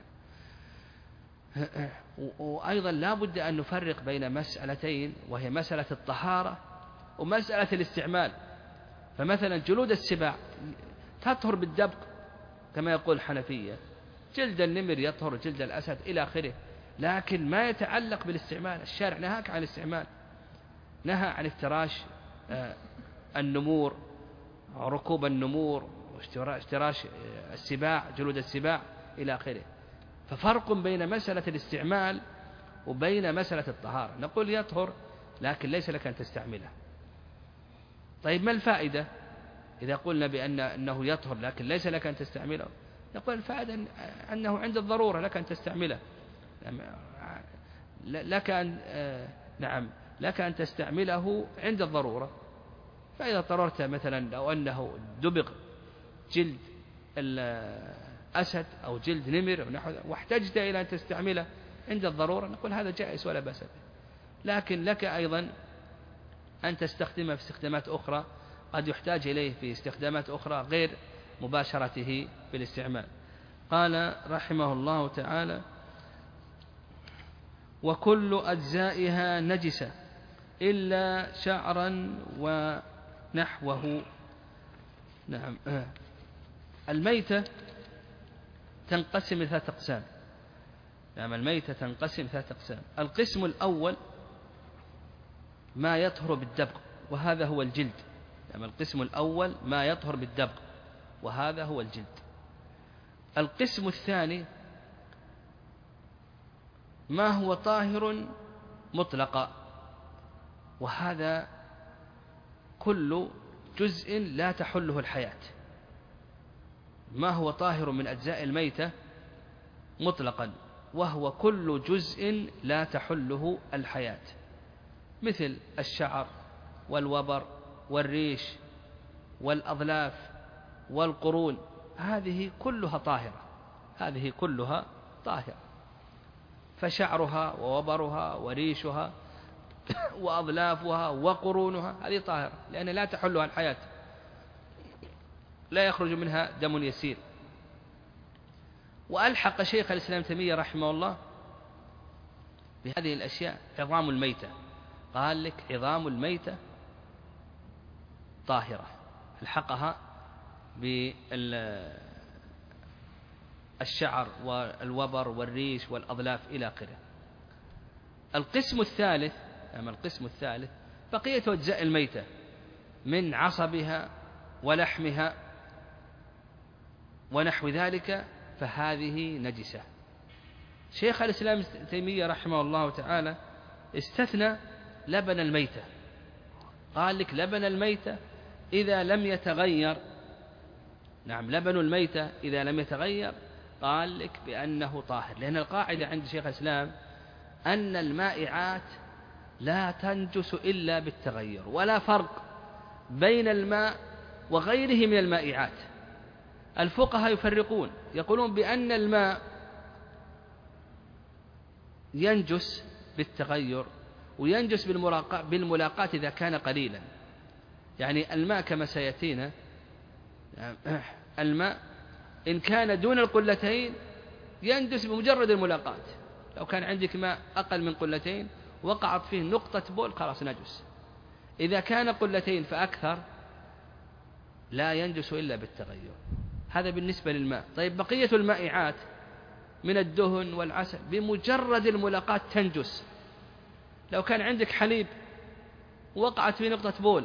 وأيضا لا بد أن نفرق بين مسألتين، وهي مسألة الطهارة ومسألة الاستعمال. فمثلا جلود السباع تطهر بالدبغ كما يقول الحنفية، جلد النمر يطهر، جلد الأسد إلى آخره، لكن ما يتعلق بالاستعمال الشارع نهاك عن الاستعمال، نهى عن افتراش النمور، ركوب النمور، وافتراش السباع، جلود السباع إلى آخره. ففرق بين مسألة الاستعمال وبين مسألة الطهارة. نقول يطهر لكن ليس لك أن تستعمله. طيب ما الفائدة إذا قلنا بأنه يطهر لكن ليس لك أن تستعمله؟ نقول الفائدة أنه عند الضرورة لك أن تستعمله، لك أن تستعمله عند الضرورة. فإذا اضطررت مثلا لو أنه دبغ جلد الأسد أو جلد نمر واحتجت إلى أن تستعمله عند الضرورة، نقول هذا جائز ولا بأس به. لكن لك أيضا أن تستخدمه في استخدامات أخرى، قد يحتاج إليه في استخدامات أخرى غير مباشرته بالاستعمال. قال رحمه الله تعالى: وكل أجزائها نجسة إلا شعرا ونحوه. نعم. الميتة تنقسم إلى 3 أقسام. نعم، الميتة تنقسم 3 أقسام. القسم الأول ما يطهر بالدبغ وهذا هو الجلد. نعم، القسم الأول ما يطهر بالدبغ وهذا هو الجلد. القسم الثاني ما هو طاهر مطلقا، وهذا كل جزء لا تحله الحياة. ما هو طاهر من أجزاء الميتة مطلقا، وهو كل جزء لا تحله الحياة، مثل الشعر والوبر والريش والأظلاف والقرون، هذه كلها طاهرة، هذه كلها طاهرة. فشعرها ووبرها وريشها وأظلافها وقرونها هذه طاهرة، لأن لا تحلها الحياة، لا يخرج منها دم يسير. وألحق شيخ الإسلام تيمية رحمه الله بهذه الأشياء عظام الميتة، قال لك عظام الميتة طاهرة، الحقها بالشعر والوبر والريش والأظلاف إلى آخره. القسم الثالث، أما القسم الثالث بقية أجزاء الميتة، من عصبها ولحمها ونحو ذلك فهذه نجسة. شيخ الإسلام ابن تيمية رحمه الله تعالى استثنى لبن الميتة، قال لك لبن الميتة إذا لم يتغير، نعم لبن الميتة إذا لم يتغير قال لك بأنه طاهر، لأن القاعدة عند شيخ الإسلام أن المائعات لا تنجس إلا بالتغير، ولا فرق بين الماء وغيره من المائعات. الفقهاء يفرقون، يقولون بأن الماء ينجس بالتغير وينجس بالملاقاة إذا كان قليلا. يعني الماء كما سيأتينا، الماء إن كان دون القلتين ينجس بمجرد الملاقاة. لو كان عندك ماء أقل من قلتين وقعت فيه نقطة بول خلاص نجس. إذا كان قلتين فأكثر لا ينجس إلا بالتغير. هذا بالنسبة للماء. طيب بقية المائعات من الدهن والعسل بمجرد الملاقاة تنجس. لو كان عندك حليب وقعت فيه نقطة بول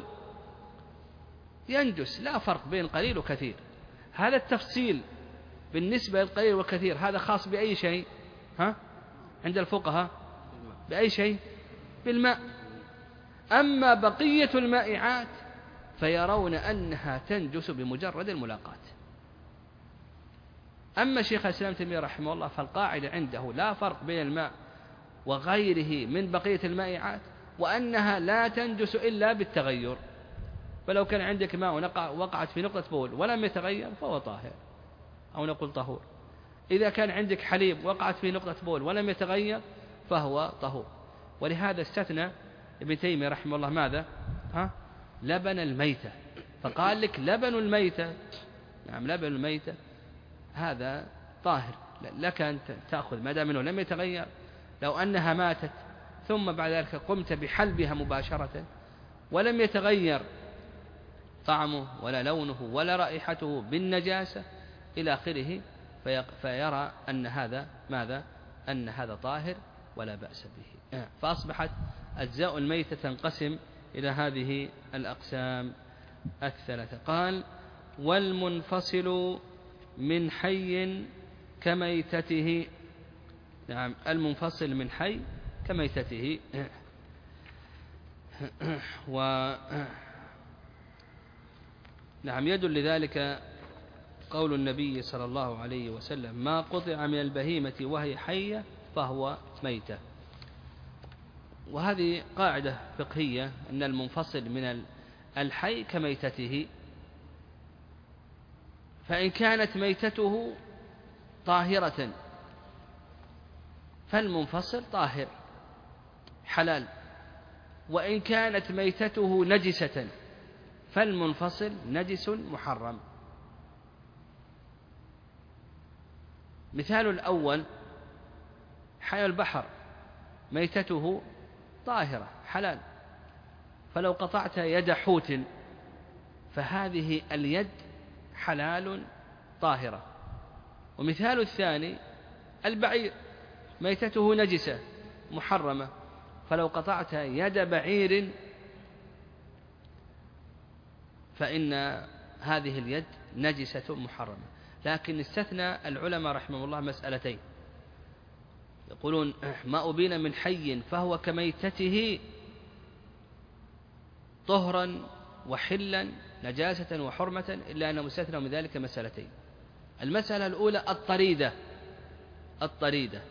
ينجس، لا فرق بين قليل وكثير. هذا التفصيل بالنسبة للقليل والكثير هذا خاص بأي شيء؟ عند الفقهاء بأي شيء؟ بالماء. أما بقية المائعات فيرون أنها تنجس بمجرد الملاقاة. أما شيخ الإسلام تيمية رحمه الله فالقاعدة عنده لا فرق بين الماء وغيره من بقية المائعات، وأنها لا تنجس إلا بالتغير. فلو كان عندك ماء وقعت في نقطة بول ولم يتغير فهو طاهر أو نقول طهور. إذا كان عندك حليب وقعت في نقطة بول ولم يتغير فهو طهور. ولهذا استثنى ابن تيمية رحمه الله ماذا؟ لبن الميتة. فقال لك لبن الميتة، نعم لبن الميتة هذا طاهر لك أن تأخذ ما دام أنه لم يتغير. لو أنها ماتت ثم بعد ذلك قمت بحلبها مباشرة ولم يتغير طعمه ولا لونه ولا رائحته بالنجاسة إلى آخره فيرى أن هذا ماذا؟ أن هذا طاهر ولا بأس به. فأصبحت أجزاء الميتة تنقسم إلى هذه الأقسام الثلاثة. قال والمنفصل من حي كميتته، نعم المنفصل من حي كميتته. نعم يدل لذلك قول النبي صلى الله عليه وسلم ما قطع من البهيمة وهي حية فهو ميتة. وهذه قاعدة فقهية أن المنفصل من الحي كميتته، فإن كانت ميتته طاهرة فالمنفصل طاهر حلال، وإن كانت ميتته نجسة فالمنفصل نجس محرم. مثال الأول حي البحر ميتته طاهرة حلال، فلو قطعت يد حوت فهذه اليد حلال طاهرة. ومثال الثاني البعير ميتته نجسة محرمة، فلو قطعت يد بعير فإن هذه اليد نجسة محرمة. لكن استثنى العلماء رحمه الله مسألتين، يقولون ما أبين من حي فهو كميتته طهرا وحلا نجاسة وحرمة، إلا أن مستثنى من ذلك مسألتين. المسألة الأولى الطريدة،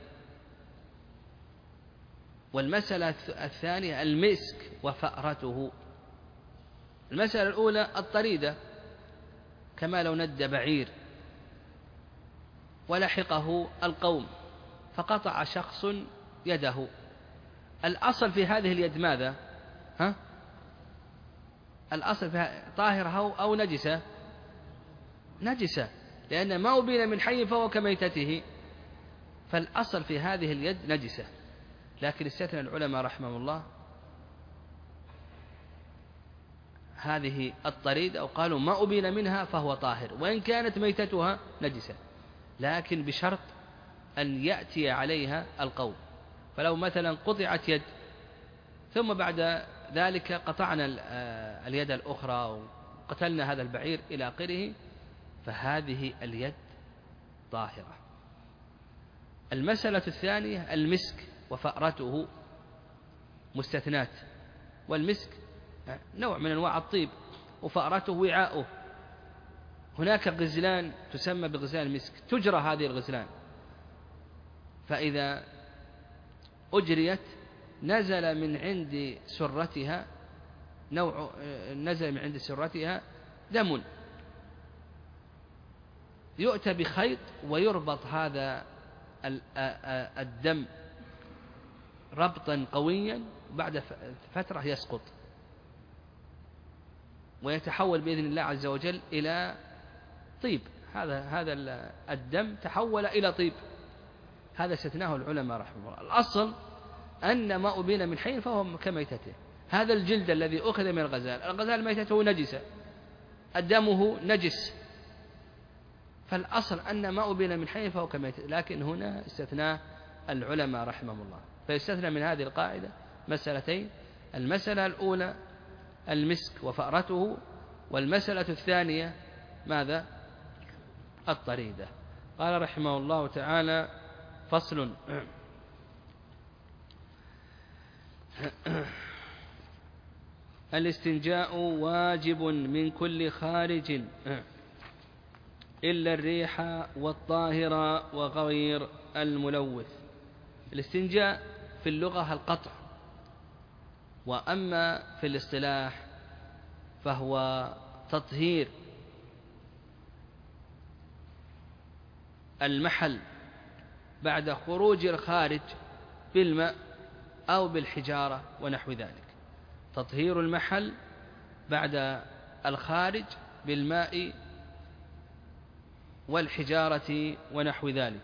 والمسألة الثانية المسك وفأرته. المسألة الأولى الطريدة كما لو ند بعير ولحقه القوم فقطع شخص يده، الأصل في هذه اليد ماذا؟ الأصل فيها طاهرة أو نجسة، لأن ما أبين من حي فهو كميتته، فالأصل في هذه اليد نجسة. لكن استثنى العلماء رحمه الله هذه الطريد أو قالوا ما أبين منها فهو طاهر وإن كانت ميتتها نجسة، لكن بشرط أن يأتي عليها القوم. فلو مثلا قطعت يد ثم بعد ذلك قطعنا اليد الأخرى وقتلنا هذا البعير إلى آخره، فهذه اليد طاهرة. المسألة الثانية المسك وفأرته مستثنات، والمسك نوع من أنواع الطيب، وفأرته وعاؤه. هناك غزلان تسمى بغزلان المسك، تجرى هذه الغزلان، فإذا أجريت نزل من عند سرتها دم، يؤتى بخيط ويربط هذا الدم ربطا قويا، بعد فترة يسقط ويتحول بإذن الله عز وجل إلى طيب. هذا الدم تحول إلى طيب، هذا استثناه العلماء رحمه الله. الأصل أن ما أبين من حي فهو كميتته. هذا الجلد الذي أخذ من الغزال ميتته نجسة، دمه نجس، فالأصل أن ما أبين من حي فهو كميتته، لكن هنا استثناه العلماء رحمهم الله. فيستثنى من هذه القاعدة مسألتين: المسألة الأولى المسك وفأرته، والمسألة الثانية ماذا؟ الطريدة. قال رحمه الله تعالى: فصل. الاستنجاء واجب من كل خارج إلا الريح والطاهر وغير الملوث. الاستنجاء في اللغة القطع، وأما في الاصطلاح فهو تطهير المحل بعد خروج الخارج بالماء أو بالحجارة ونحو ذلك. تطهير المحل بعد الخارج بالماء والحجارة ونحو ذلك.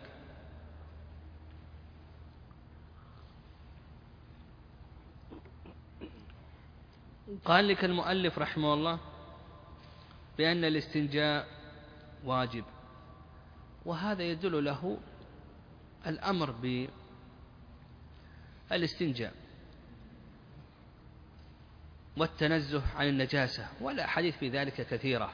قال لك المؤلف رحمه الله بأن الاستنجاء واجب، وهذا يدل له الأمر بالاستنجاء والتنزه عن النجاسة، والأحاديث في ذلك كثيرة.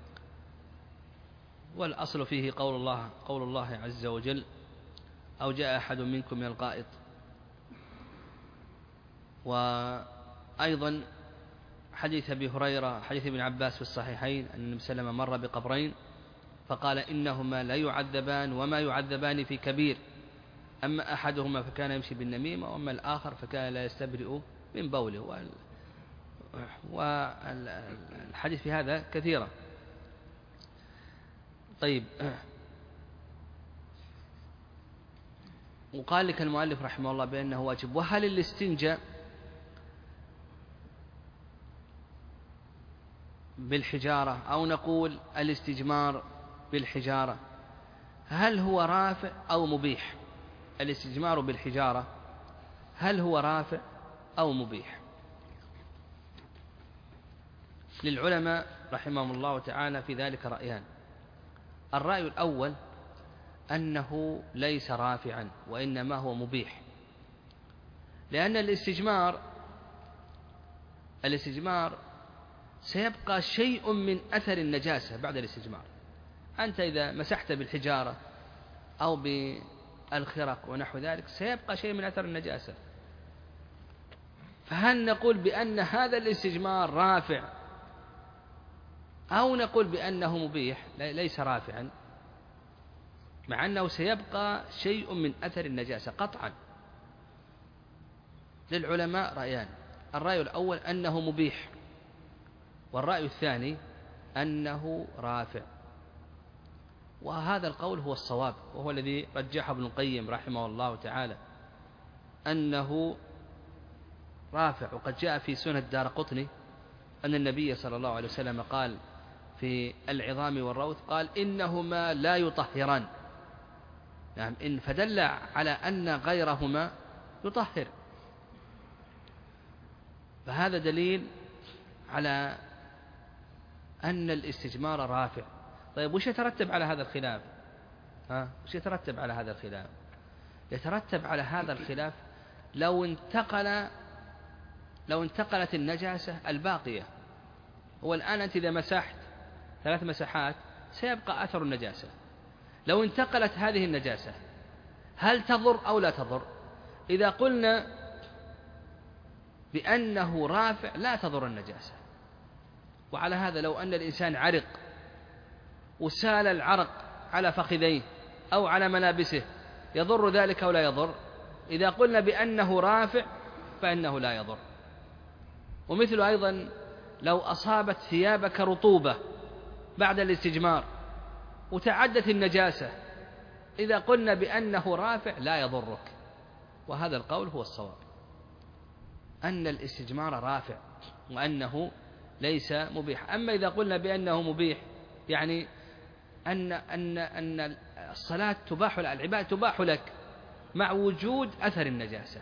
والأصل فيه قول الله عز وجل: أو جاء أحد منكم من الغائط. وأيضا حديث أبي هريرة، حديث ابن عباس في الصحيحين، أن النبي صلى الله عليه وسلم مر بقبرين فقال: إنهما لا يعذبان وما يعذبان في كبير، أما أحدهما فكان يمشي بالنميمة، وأما الآخر فكان لا يستبرئ من بوله. والحديث في هذا كثيرا. طيب، وقال لك المؤلف رحمه الله بأنه واجب. وهل الاستنجاء بالحجارة أو نقول الاستجمار بالحجارة هل هو رافع أو مبيح؟ الاستجمار بالحجارة هل هو رافع أو مبيح؟ للعلماء رحمهم الله تعالى في ذلك رأيان. الرأي الأول أنه ليس رافعا وإنما هو مبيح، لأن الاستجمار سيبقى شيء من أثر النجاسة بعد الاستجمار. أنت إذا مسحت بالحجارة أو بالخرق ونحو ذلك سيبقى شيء من أثر النجاسة، فهل نقول بأن هذا الاستجمار رافع أو نقول بأنه مبيح؟ ليس رافعا، مع أنه سيبقى شيء من أثر النجاسة قطعا. للعلماء رأيان: الرأي الأول أنه مبيح، والرأي الثاني أنه رافع. وهذا القول هو الصواب، وهو الذي رجحه ابن القيم رحمه الله تعالى، أنه رافع. وقد جاء في سنن الدارقطني أن النبي صلى الله عليه وسلم قال في العظام والروث، قال: إنهما لا يطهران. نعم، إن فدل على أن غيرهما يطهر، فهذا دليل على أن الاستجمار رافع. طيب، وش يترتب على هذا الخلاف؟ وش يترتب على هذا الخلاف؟ يترتب على هذا الخلاف لو انتقل لو انتقلت النجاسة الباقية. هو الآن أنت إذا مسحت 3 مسحات سيبقى أثر النجاسة. لو انتقلت هذه النجاسة هل تضر أو لا تضر؟ إذا قلنا بأنه رافع لا تضر النجاسة. وعلى هذا لو أن الإنسان عرق وسال العرق على فخذيه أو على ملابسه يضر ذلك أو لا يضر؟ إذا قلنا بأنه رافع فإنه لا يضر. ومثل أيضا لو أصابت ثيابك رطوبة بعد الاستجمار وتعدت النجاسة، إذا قلنا بأنه رافع لا يضرك. وهذا القول هو الصواب، أن الاستجمار رافع وأنه ليس مبيح. أما إذا قلنا بأنه مبيح يعني أن الصلاة تباح، العبادة تباح لك مع وجود أثر النجاسة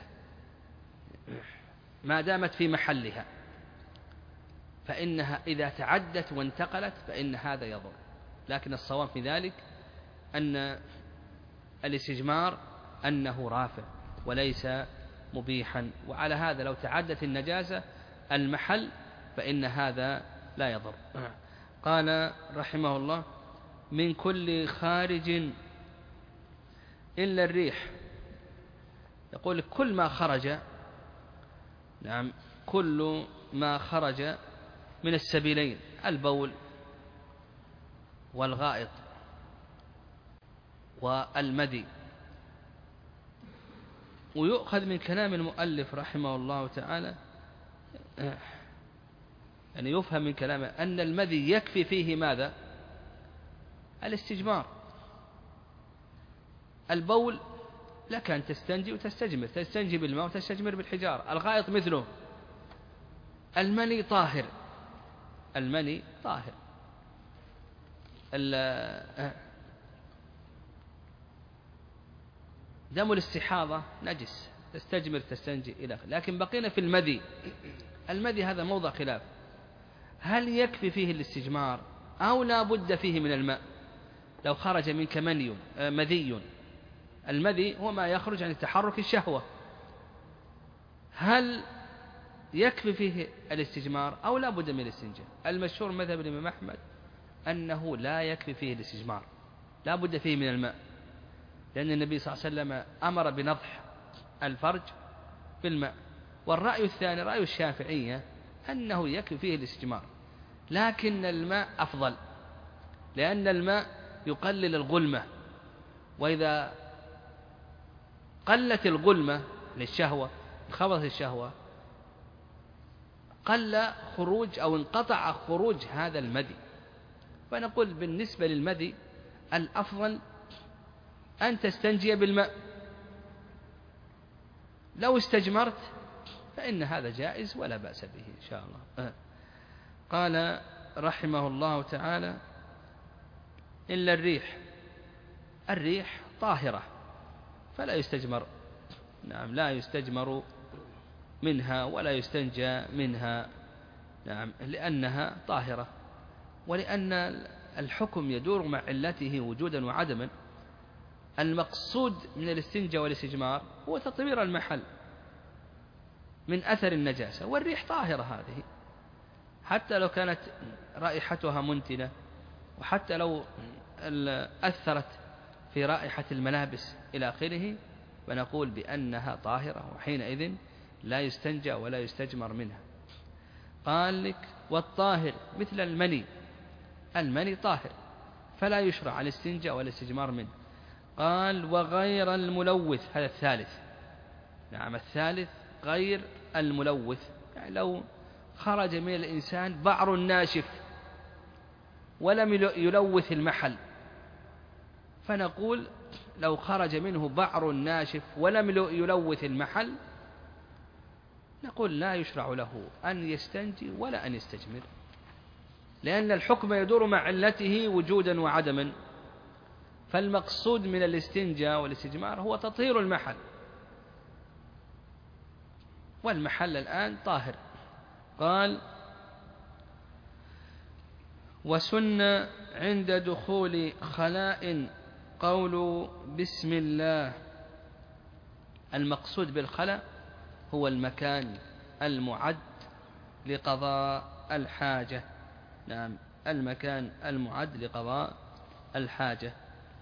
ما دامت في محلها، فإنها إذا تعدت وانتقلت فإن هذا يضر. لكن الصواب في ذلك أن الاستجمار أنه رافع وليس مبيحا. وعلى هذا لو تعدت النجاسة المحل فإن هذا لا يضر. قال رحمه الله: من كل خارج إلا الريح. يقول كل ما خرج، نعم، كل ما خرج من السبيلين، البول والغائط والمدي. ويؤخذ من كلام المؤلف رحمه الله تعالى، يعني يفهم من كلامه أن المدي يكفي فيه ماذا؟ الاستجمار. البول لك أن تستنجي وتستجمر، تستنجي بالماء وتستجمر بالحجارة. الغائط مثله. المني طاهر، المني طاهر. دم الاستحاضة نجس، تستجمر تستنجي إلى آخره. لكن بقينا في المذي. المذي هذا موضع خلاف، هل يكفي فيه الاستجمار أو لا بد فيه من الماء؟ لو خرج منك مذي، المذي هو ما يخرج عن تحرك الشهوة، هل يكفي فيه الاستجمار أو لا بد من الاستنجاء؟ المشهور مذهب الإمام أحمد أنه لا يكفي فيه الاستجمار، لا بد فيه من الماء، لأن النبي صلى الله عليه وسلم أمر بنضح الفرج بالماء. والرأي الثاني رأي الشافعية أنه يكفي فيه الاستجمار، لكن الماء أفضل، لأن الماء يقلل الغلمة، وإذا قلت الغلمة للشهوة، خبث الشهوة، قل خروج أو انقطع خروج هذا المذي. فنقول بالنسبة للمذي الأفضل أن تستنجي بالماء. لو استجمرت فإن هذا جائز ولا بأس به إن شاء الله. قال رحمه الله تعالى: إلا الريح. الريح طاهرة فلا يستجمر، نعم، لا يستجمر منها ولا يستنجى منها، نعم، لأنها طاهرة. ولأن الحكم يدور مع علته وجودا وعدما. المقصود من الاستنجاء والاستجمار هو تطهير المحل من أثر النجاسة، والريح طاهرة هذه، حتى لو كانت رائحتها منتنة، وحتى لو أثرت في رائحة الملابس إلى آخره، فنقول بأنها طاهرة، وحينئذ لا يستنجى ولا يستجمر منها. قال لك: والطاهر مثل المني، المني طاهر فلا يشرع الاستنجاء والاستجمار منه. قال: وغير الملوث. هذا الثالث، نعم، الثالث غير الملوث، يعني لو خرج من الإنسان بعر ناشف ولم يلوث المحل، فنقول لو خرج منه بعر ناشف ولم يلوث المحل نقول لا يشرع له أن يستنجي ولا أن يستجمر، لأن الحكم يدور مع علته وجودا وعدما. فالمقصود من الاستنجاء والاستجمار هو تطهير المحل، والمحل الآن طاهر. قال: وسن عند دخول خلاء قول بسم الله. المقصود بالخلاء هو المكان المعد لقضاء الحاجة. نعم، المكان المعد لقضاء الحاجة.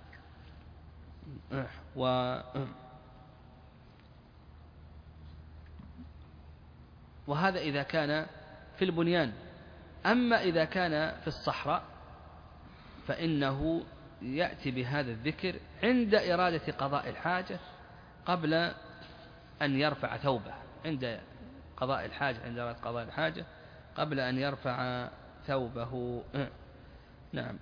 وهذا إذا كان في البنيان. أما إذا كان في الصحراء فإنه يأتي بهذا الذكر عند إرادة قضاء الحاجة قبل أن يرفع ثوبه، عند قضاء الحاجة، عند إرادة قضاء الحاجة قبل أن يرفع ثوبه. نعم.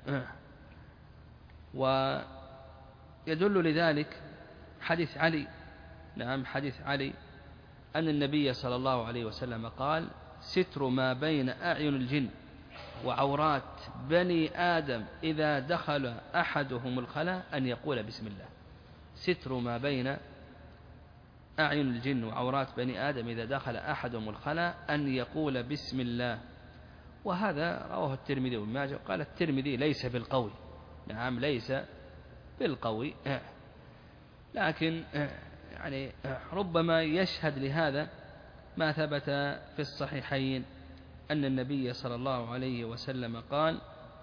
ويدل لذلك حديث علي، نعم، حديث علي أن النبي صلى الله عليه وسلم قال: ستر ما بين أعين الجن وعورات بني آدم إذا دخل أحدهم الخلاء أن يقول بسم الله. ستر ما بين أعين الجن وعورات بني آدم إذا دخل أحدهم الخلاء أن يقول بسم الله. وهذا رواه الترمذي وابن ماجه. قال الترمذي ليس بالقوي، نعم، ليس بالقوي، لكن يعني ربما يشهد لهذا ما ثبت في الصحيحين أن النبي صلى الله عليه وسلم قال: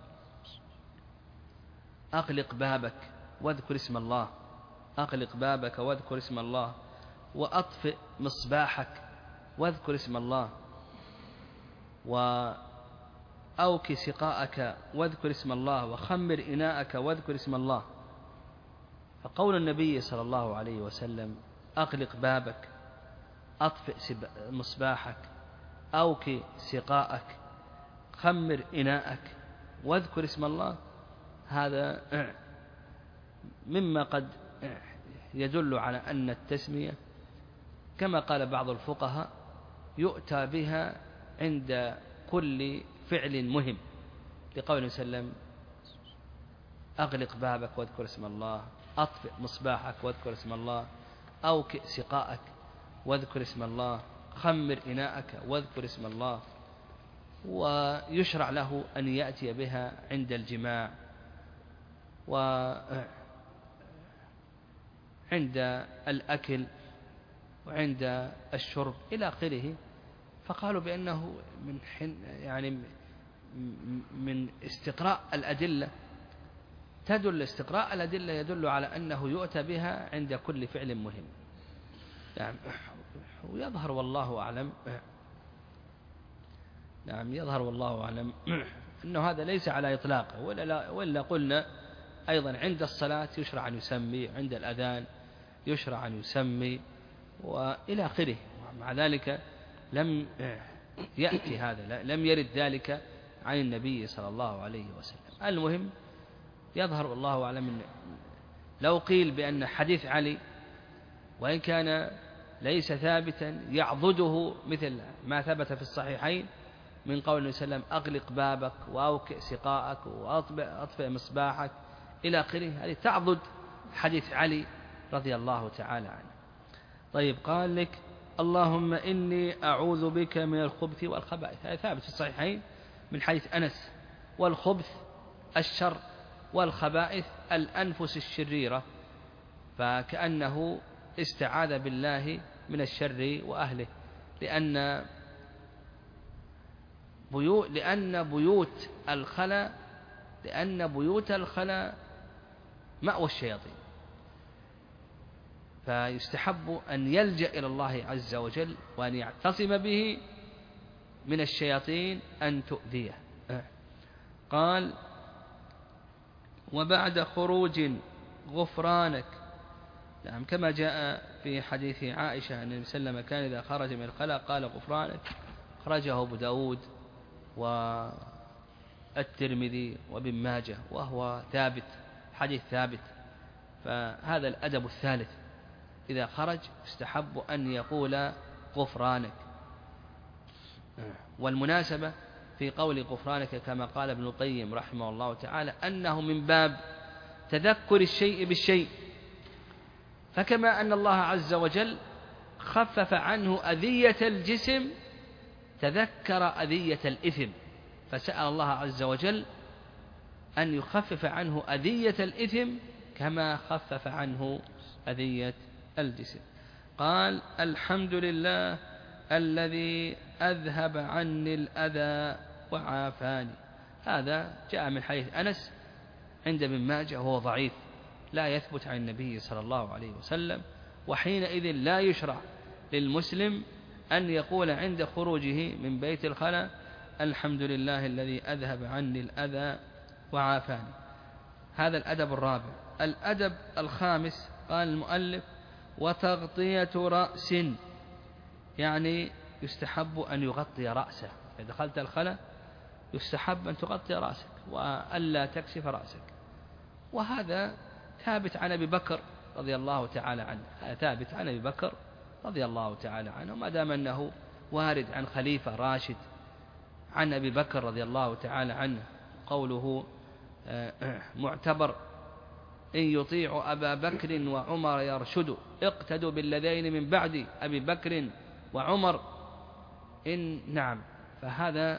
أغلق بابك واذكر اسم الله، أغلق بابك واذكر اسم الله، وأطفئ مصباحك واذكر اسم الله، وأوك سقاءك واذكر اسم الله، وخمر إناءك واذكر اسم الله. فقول النبي صلى الله عليه وسلم: أغلق بابك، أطفئ مصباحك، أوك سقاءك، خمر إناءك واذكر اسم الله، هذا مما قد يدل على أن التسمية كما قال بعض الفقهاء يؤتى بها عند كل فعل مهم، لقوله صلى الله عليه وسلم: أغلق بابك واذكر اسم الله، أطفئ مصباحك واذكر اسم الله، أوكئ سقاءك واذكر اسم الله، خمر إناءك واذكر اسم الله. ويشرع له أن يأتي بها عند الجماع وعند الأكل وعند الشرب إلى آخره. فقالوا بأنه من استقراء الأدلة استقراء الأدلة يدل على أنه يؤتى بها عند كل فعل مهم. نعم. ويظهر والله أعلم، نعم، يظهر والله أعلم أنه هذا ليس على إطلاقه، ولا قلنا أيضا عند الصلاة يشرع أن يسمي، عند الأذان يشرع أن يسمي، وإلى آخره. مع ذلك لم يأتي هذا، لم يرد ذلك عن النبي صلى الله عليه وسلم. المهم يظهر والله أعلم لو قيل بأن حديث علي وإن كان ليس ثابتا يعضده مثل ما ثبت في الصحيحين من قول النبي صلى الله عليه وسلم: أغلق بابك وأوكئ سقاءك وأطفئ مصباحك إلى آخره، هذه تعضد حديث علي رضي الله تعالى عنه. طيب، قال لك: اللهم إني أعوذ بك من الخبث والخبائث، هذا ثابت في الصحيحين من حديث أنس. والخبث الشر، والخبائث الأنفس الشريرة، فكأنه استعاذ بالله من الشر وأهله، لأن بيوت الخلاء مأوى الشياطين، فيستحب أن يلجأ إلى الله عز وجل وأن يعتصم به من الشياطين أن تؤذيه. قال: وبعد خروج غفرانك. نعم، كما جاء في حديث عائشة أن النبي صلى الله عليه وسلم كان إذا خرج من الخلاء قال: غفرانك. أخرجه أبو داود والترمذي وابن ماجه، وهو ثابت، حديث ثابت. فهذا الأدب الثالث، إذا خرج استحب أن يقول غفرانك. والمناسبة في قول غفرانك كما قال ابن القيم رحمه الله تعالى أنه من باب تذكر الشيء بالشيء، فكما أن الله عز وجل خفف عنه أذية الجسم تذكر أذية الإثم، فسأل الله عز وجل أن يخفف عنه أذية الإثم كما خفف عنه أذية الجسم. قال: الحمد لله الذي أذهب عني الأذى وعافاني. هذا جاء من حديث أنس عند ابن ماجه وهو ضعيف لا يثبت عن النبي صلى الله عليه وسلم، وحينئذ لا يشرع للمسلم أن يقول عند خروجه من بيت الخلاء الحمد لله الذي أذهب عني الأذى وعافاني. هذا الأدب الرابع. الأدب الخامس قال المؤلف وتغطية رأس، يعني يستحب أن يغطي رأسه. إذا دخلت الخلاء يستحب أن تغطي رأسك وألا تكشف رأسك، وهذا ثابت عن أبي بكر رضي الله تعالى عنه. هذا ثابت عن أبي بكر رضي الله تعالى عنه، ما دام أنه وارد عن خليفة راشد عن أبي بكر رضي الله تعالى عنه قوله معتبر إن يطيع أبا بكر وعمر يرشدوا اقتدوا بالذين من بعد أبي بكر وعمر إن نعم. فهذا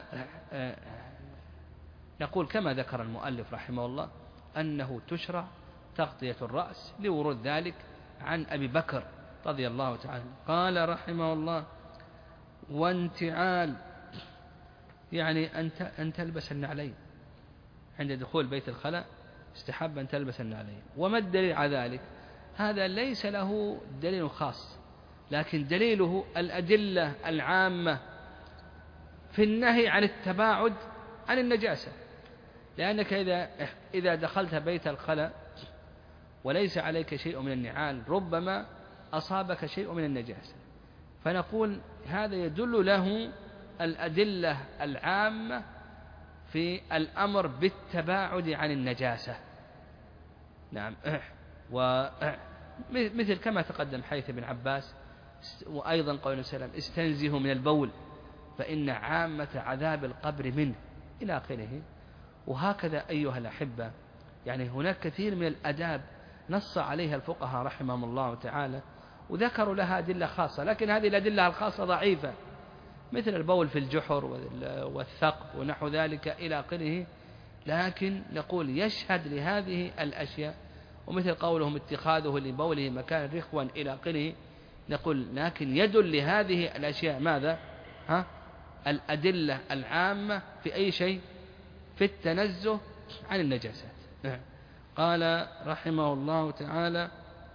نقول كما ذكر المؤلف رحمه الله أنه تشرع تغطية الرأس لورود ذلك عن أبي بكر رضي الله تعالى. قال رحمه الله وانتعال، يعني أن تلبس النعلين عند دخول بيت الخلاء، استحب أن تلبس النعلين. وما الدليل على ذلك؟ هذا ليس له دليل خاص، لكن دليله الأدلة العامة في النهي عن التباعد عن النجاسة. لأنك إذا دخلت بيت الخلاء وليس عليك شيء من النعال ربما أصابك شيء من النجاسة، فنقول هذا يدل له الأدلة العامة في الأمر بالتباعد عن النجاسة. نعم. ومثل كما تقدم حديث ابن عباس، وأيضا قول السلام استنزهوا من البول فإن عامة عذاب القبر منه إلى آخره. وهكذا أيها الأحبة، يعني هناك كثير من الأداب نص عليها الفقهاء رحمهم الله تعالى وذكروا لها أدلة خاصة، لكن هذه الأدلة الخاصة ضعيفة، مثل البول في الجحر والثقب ونحو ذلك إلى آخره. لكن نقول يشهد لهذه الأشياء، ومثل قولهم اتخاذه لبوله مكان رخوا إلى آخره، نقول لكن يدل لهذه الأشياء ماذا؟ الأدلة العامة في أي شيء؟ في التنزه عن النجاسات. قال رحمه الله تعالى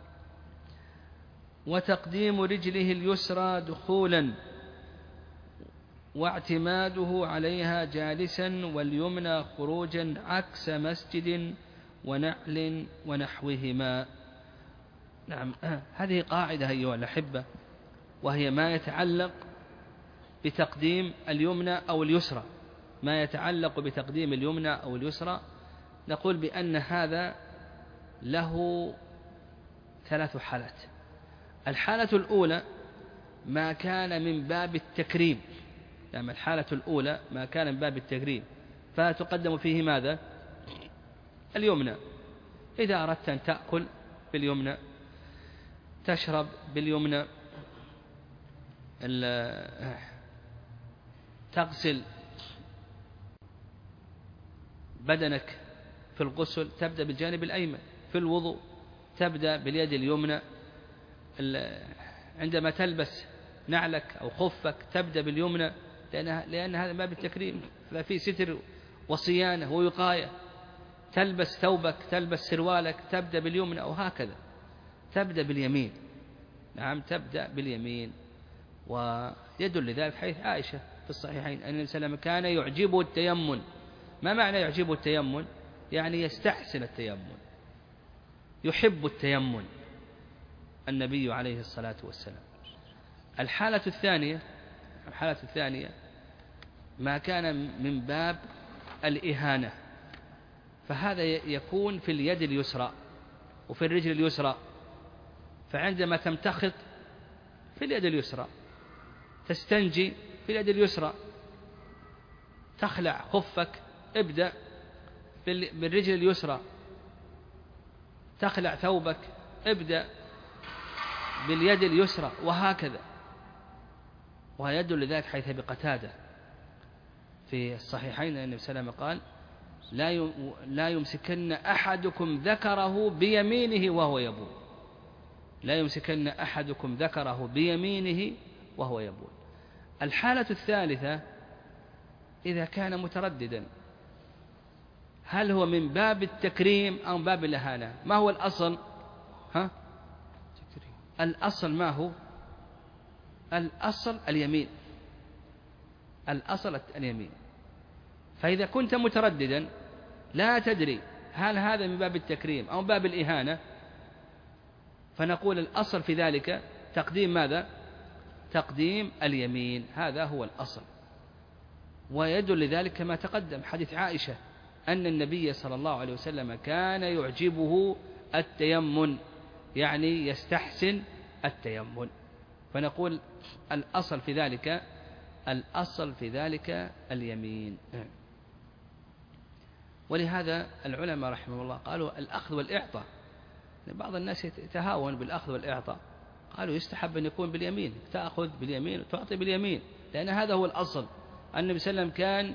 وتقديم رجله اليسرى دخولا واعتماده عليها جالسا، واليمنى خروجا عكس مسجد ونعل ونحوهما. نعم. هذه قاعدة أيها الأحبة، وهي ما يتعلق بتقديم اليمنى أو اليسرى. ما يتعلق بتقديم اليمنى أو اليسرى نقول بأن هذا له 3 حالات. الحالة الأولى ما كان من باب التكريم، يعني الحالة الأولى ما كان من باب التكريم فتقدم فيه ماذا؟ اليمنى. إذا أردت أن تأكل باليمنى، تشرب باليمنى، تغسل بدنك في الغسل تبدأ بالجانب الأيمن، في الوضوء تبدأ باليد اليمنى، عندما تلبس نعلك أو خفك تبدأ باليمنى، لأن هذا ما بالتكريم، ففي ستر وصيانة ووقاية. تلبس ثوبك، تلبس سروالك، تبدأ باليمنى، أو هكذا تبدأ باليمين. نعم، تبدأ باليمين. ويدل لذلك حديث عائشة في الصحيحين أن النبي صلى الله عليه وسلم كان يعجبه التيمن. ما معنى يعجبه التيمن؟ يعني يستحسن التيمن، يحب التيمن النبي عليه الصلاة والسلام. الحالة الثانية ما كان من باب الإهانة، فهذا يكون في اليد اليسرى وفي الرجل اليسرى. فعندما تمتخط في اليد اليسرى، تستنجي في اليد اليسرى، تخلع خفك ابدأ بالرجل اليسرى، تخلع ثوبك ابدأ باليد اليسرى، وهكذا. ويدل لذلك حيث بقتادة في الصحيحين أن النبي صلى الله عليه وسلم قال لا يمسكن أحدكم ذكره بيمينه وهو يبول. لا يمسكن أحدكم ذكره بيمينه وهو يبول. الحالة الثالثة إذا كان مترددا هل هو من باب التكريم أو من باب الإهانة؟ ما هو الأصل؟ الأصل ما هو؟ الأصل اليمين، الأصل اليمين. فإذا كنت مترددا لا تدري هل هذا من باب التكريم أو من باب الإهانة، فنقول الأصل في ذلك تقديم ماذا؟ تقديم اليمين، هذا هو الأصل. ويدل لذلك كما تقدم حديث عائشة أن النبي صلى الله عليه وسلم كان يعجبه التيمن، يعني يستحسن التيمن. فنقول الأصل في ذلك، الأصل في ذلك اليمين. ولهذا العلماء رحمه الله قالوا الأخذ والإعطاء، بعض الناس يتهاون بالأخذ والإعطاء، قالوا يستحب أن يكون باليمين، تأخذ باليمين وتعطي باليمين، لأن هذا هو الأصل. النبي صلى الله عليه وسلم كان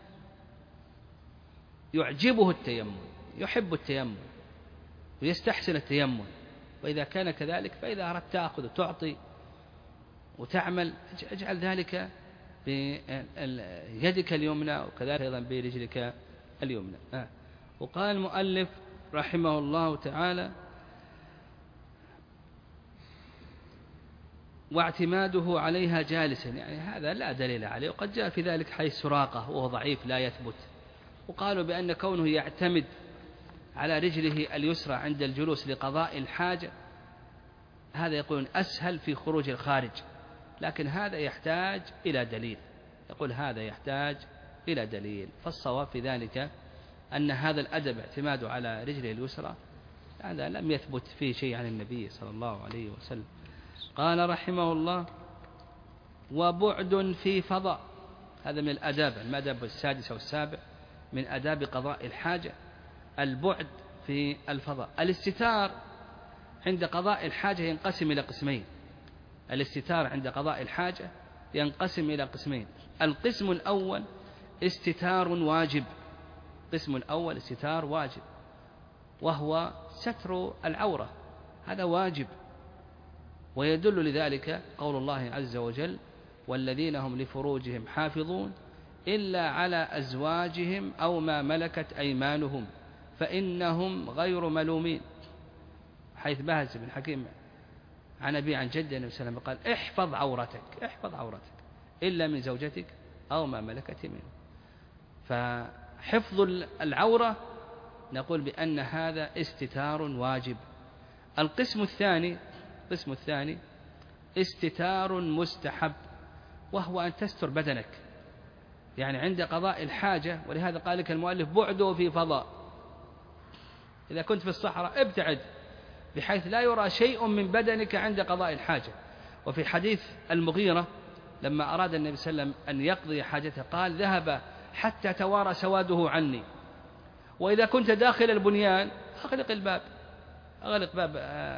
يعجبه التيمم، يحب التيمم ويستحسن التيمم، وإذا كان كذلك فإذا أردت تأخذ وتعطي وتعمل اجعل ذلك بيدك اليمنى وكذلك أيضا برجلك اليمنى. وقال المؤلف رحمه الله تعالى: واعتماده عليها جالسا، يعني هذا لا دليل عليه، وقد جاء في ذلك حديث سراقة وهو ضعيف لا يثبت. وقالوا بأن كونه يعتمد على رجله اليسرى عند الجلوس لقضاء الحاجة هذا يقولون أسهل في خروج الخارج، لكن هذا يحتاج إلى دليل، يقول هذا يحتاج إلى دليل. فالصواب في ذلك أن هذا الأدب اعتماده على رجله اليسرى هذا لم يثبت فيه شيء عن النبي صلى الله عليه وسلم. قال رحمه الله: وبعد في فضاء، هذا من الآداب، المادب السادس والسابع من آداب قضاء الحاجة، البعد في الفضاء. الاستتار عند قضاء الحاجة ينقسم إلى قسمين، الاستتار عند قضاء الحاجة ينقسم إلى قسمين. القسم الأول استتار واجب، القسم الأول استتار واجب، وهو ستر العورة، هذا واجب. ويدل لذلك قول الله عز وجل: والذين هم لفروجهم حافظون إلا على أزواجهم أو ما ملكت أيمانهم فإنهم غير ملومين، حيث بهز بن حكيم عن أبي عن جد النبي صلى الله عليه وسلم قال: احفظ عورتك، احفظ عورتك إلا من زوجتك أو ما ملكت يمينك. فحفظ العورة نقول بأن هذا استتار واجب. القسم الثاني استتار مستحب، وهو أن تستر بدنك، يعني عند قضاء الحاجة. ولهذا قال لك المؤلف: بعده في فضاء، إذا كنت في الصحراء ابتعد بحيث لا يرى شيء من بدنك عند قضاء الحاجة. وفي حديث المغيرة لما أراد النبي صلى الله عليه وسلم أن يقضي حاجته قال: ذهب حتى توارى سواده عني. وإذا كنت داخل البنيان أغلق الباب، أغلق باب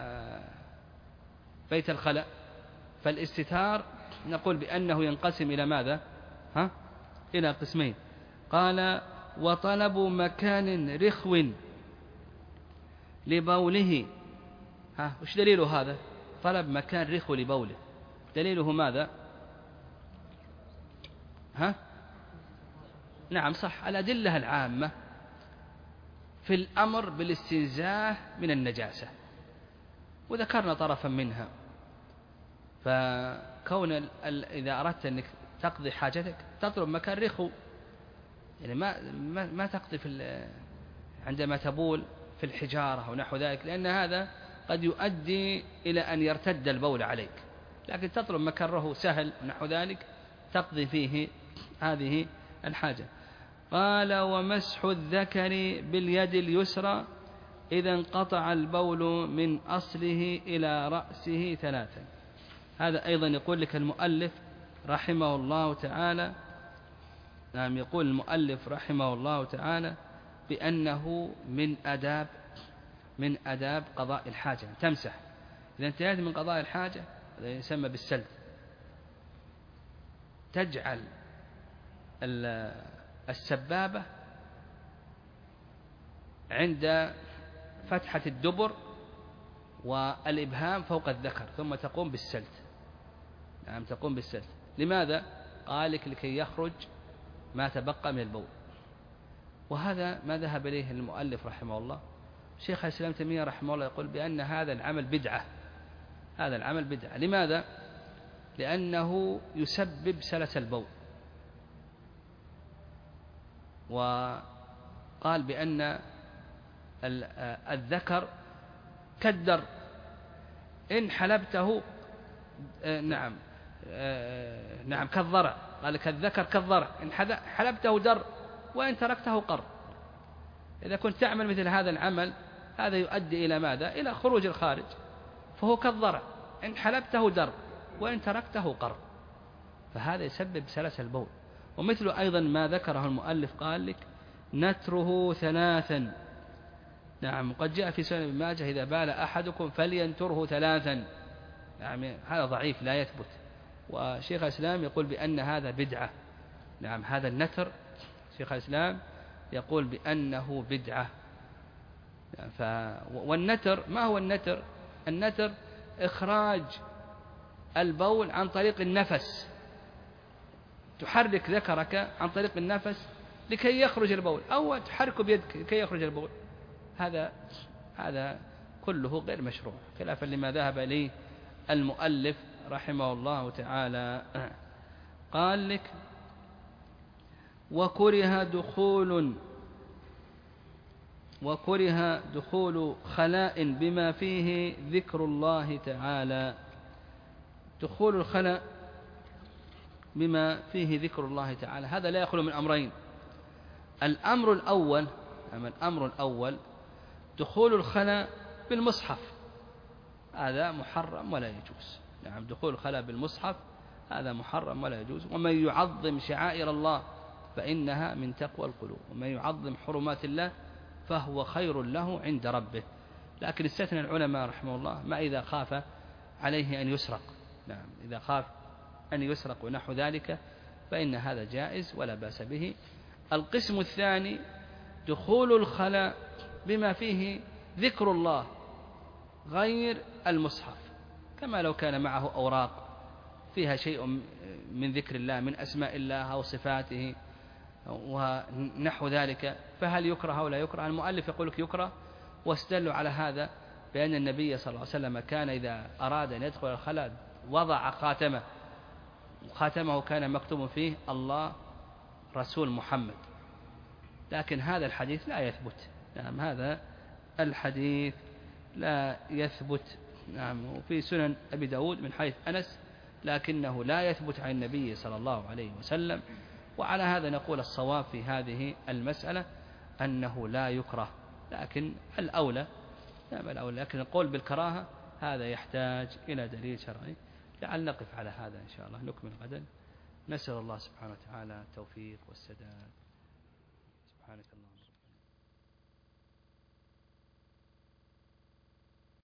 بيت الخلاء. فالاستتار نقول بأنه ينقسم إلى ماذا؟ إلى قسمين. قال: وطلب مكان رخو لبوله. وش دليله هذا؟ طلب مكان رخو لبوله، دليله ماذا؟ نعم صح، الأدلة العامة في الأمر بالاستنزاه من النجاسة، وذكرنا طرفا منها. فكون إذا أردت أنك تقضي حاجتك تطلب مكان رخو، يعني ما تقضي عندما تبول في الحجارة أو نحو ذلك، لأن هذا قد يؤدي إلى أن يرتد البول عليك، لكن تطلب مكان رخو سهل ونحو ذلك تقضي فيه هذه الحاجة. قال: ومسح الذكر باليد اليسرى إذا انقطع البول من أصله إلى رأسه 3. هذا أيضا يقول لك المؤلف رحمه الله تعالى، نعم يقول المؤلف رحمه الله تعالى بأنه من أداب قضاء الحاجة، تمسح إذا انتهيت من قضاء الحاجة، هذا يسمى بالسلت، تجعل السبابة عند فتحة الدبر والإبهام فوق الذكر، ثم تقوم بالسلت. نعم تقوم بالسلت. لماذا؟ قال لك لكي يخرج ما تبقى من البول. وهذا ما ذهب إليه المؤلف رحمه الله. شيخ الإسلام تيمية رحمه الله يقول بأن هذا العمل بدعة. هذا العمل بدعة. لماذا؟ لأنه يسبب سلس البول. وقال بأن الذكر كالدر إن حلبته نعم كالضرع. قال لك الذكر كالضرع إن حلبته در وإن تركته قر. إذا كنت تعمل مثل هذا العمل هذا يؤدي إلى ماذا؟ إلى خروج الخارج. فهو كالضرع إن حلبته در وإن تركته قر. فهذا يسبب سلس البول. ومثل أيضا ما ذكره المؤلف قال لك نتره 3. نعم قد جاء في سنن ابن ماجه إذا بال أحدكم فلينتره 3. يعني هذا ضعيف لا يثبت. وشيخ الإسلام يقول بأن هذا بدعة. نعم هذا النتر شيخ الإسلام يقول بأنه بدعة. والنتر ما هو النتر؟ النتر إخراج البول عن طريق النفس. تحرك ذكرك عن طريق النفس لكي يخرج البول أو تحركه بيدك لكي يخرج البول. هذا كله غير مشروع خلافا لما ذهب إليه المؤلف رحمه الله تعالى. قال لك وكره دخول خلاء بما فيه ذكر الله تعالى. دخول الخلاء بما فيه ذكر الله تعالى هذا لا يخلو من أمرين. الأمر الأول دخول الخلاء بالمصحف هذا محرم ولا يجوز. نعم دخول الخلاء بالمصحف هذا محرم ولا يجوز. ومن يعظم شعائر الله فإنها من تقوى القلوب ومن يعظم حرمات الله فهو خير له عند ربه. لكن استثنى العلماء رحمه الله ما إذا خاف عليه أن يسرق. نعم إذا خاف أن يسرق ونحو ذلك فإن هذا جائز ولا بأس به. القسم الثاني دخول الخلاء بما فيه ذكر الله غير المصحف كما لو كان معه أوراق فيها شيء من ذكر الله من أسماء الله أو صفاته ونحو ذلك. فهل يكره أو لا يكره؟ المؤلف يقول لك يكره. واستدلوا على هذا بأن النبي صلى الله عليه وسلم كان إذا أراد أن يدخل الخلاء وضع خاتمه كان مكتوب فيه الله رسول محمد. لكن هذا الحديث لا يثبت. نعم هذا الحديث لا يثبت. نعم وفي سنن أبي داود من حيث أنس لكنه لا يثبت عن النبي صلى الله عليه وسلم. وعلى هذا نقول الصواب في هذه المسألة أنه لا يكره. لكن الأولى لكن القول بالكراهة هذا يحتاج إلى دليل شرعي. لعل نقف على هذا إن شاء الله نكمل غدا. نسأل الله سبحانه وتعالى التوفيق والسداد. سبحانك اللهم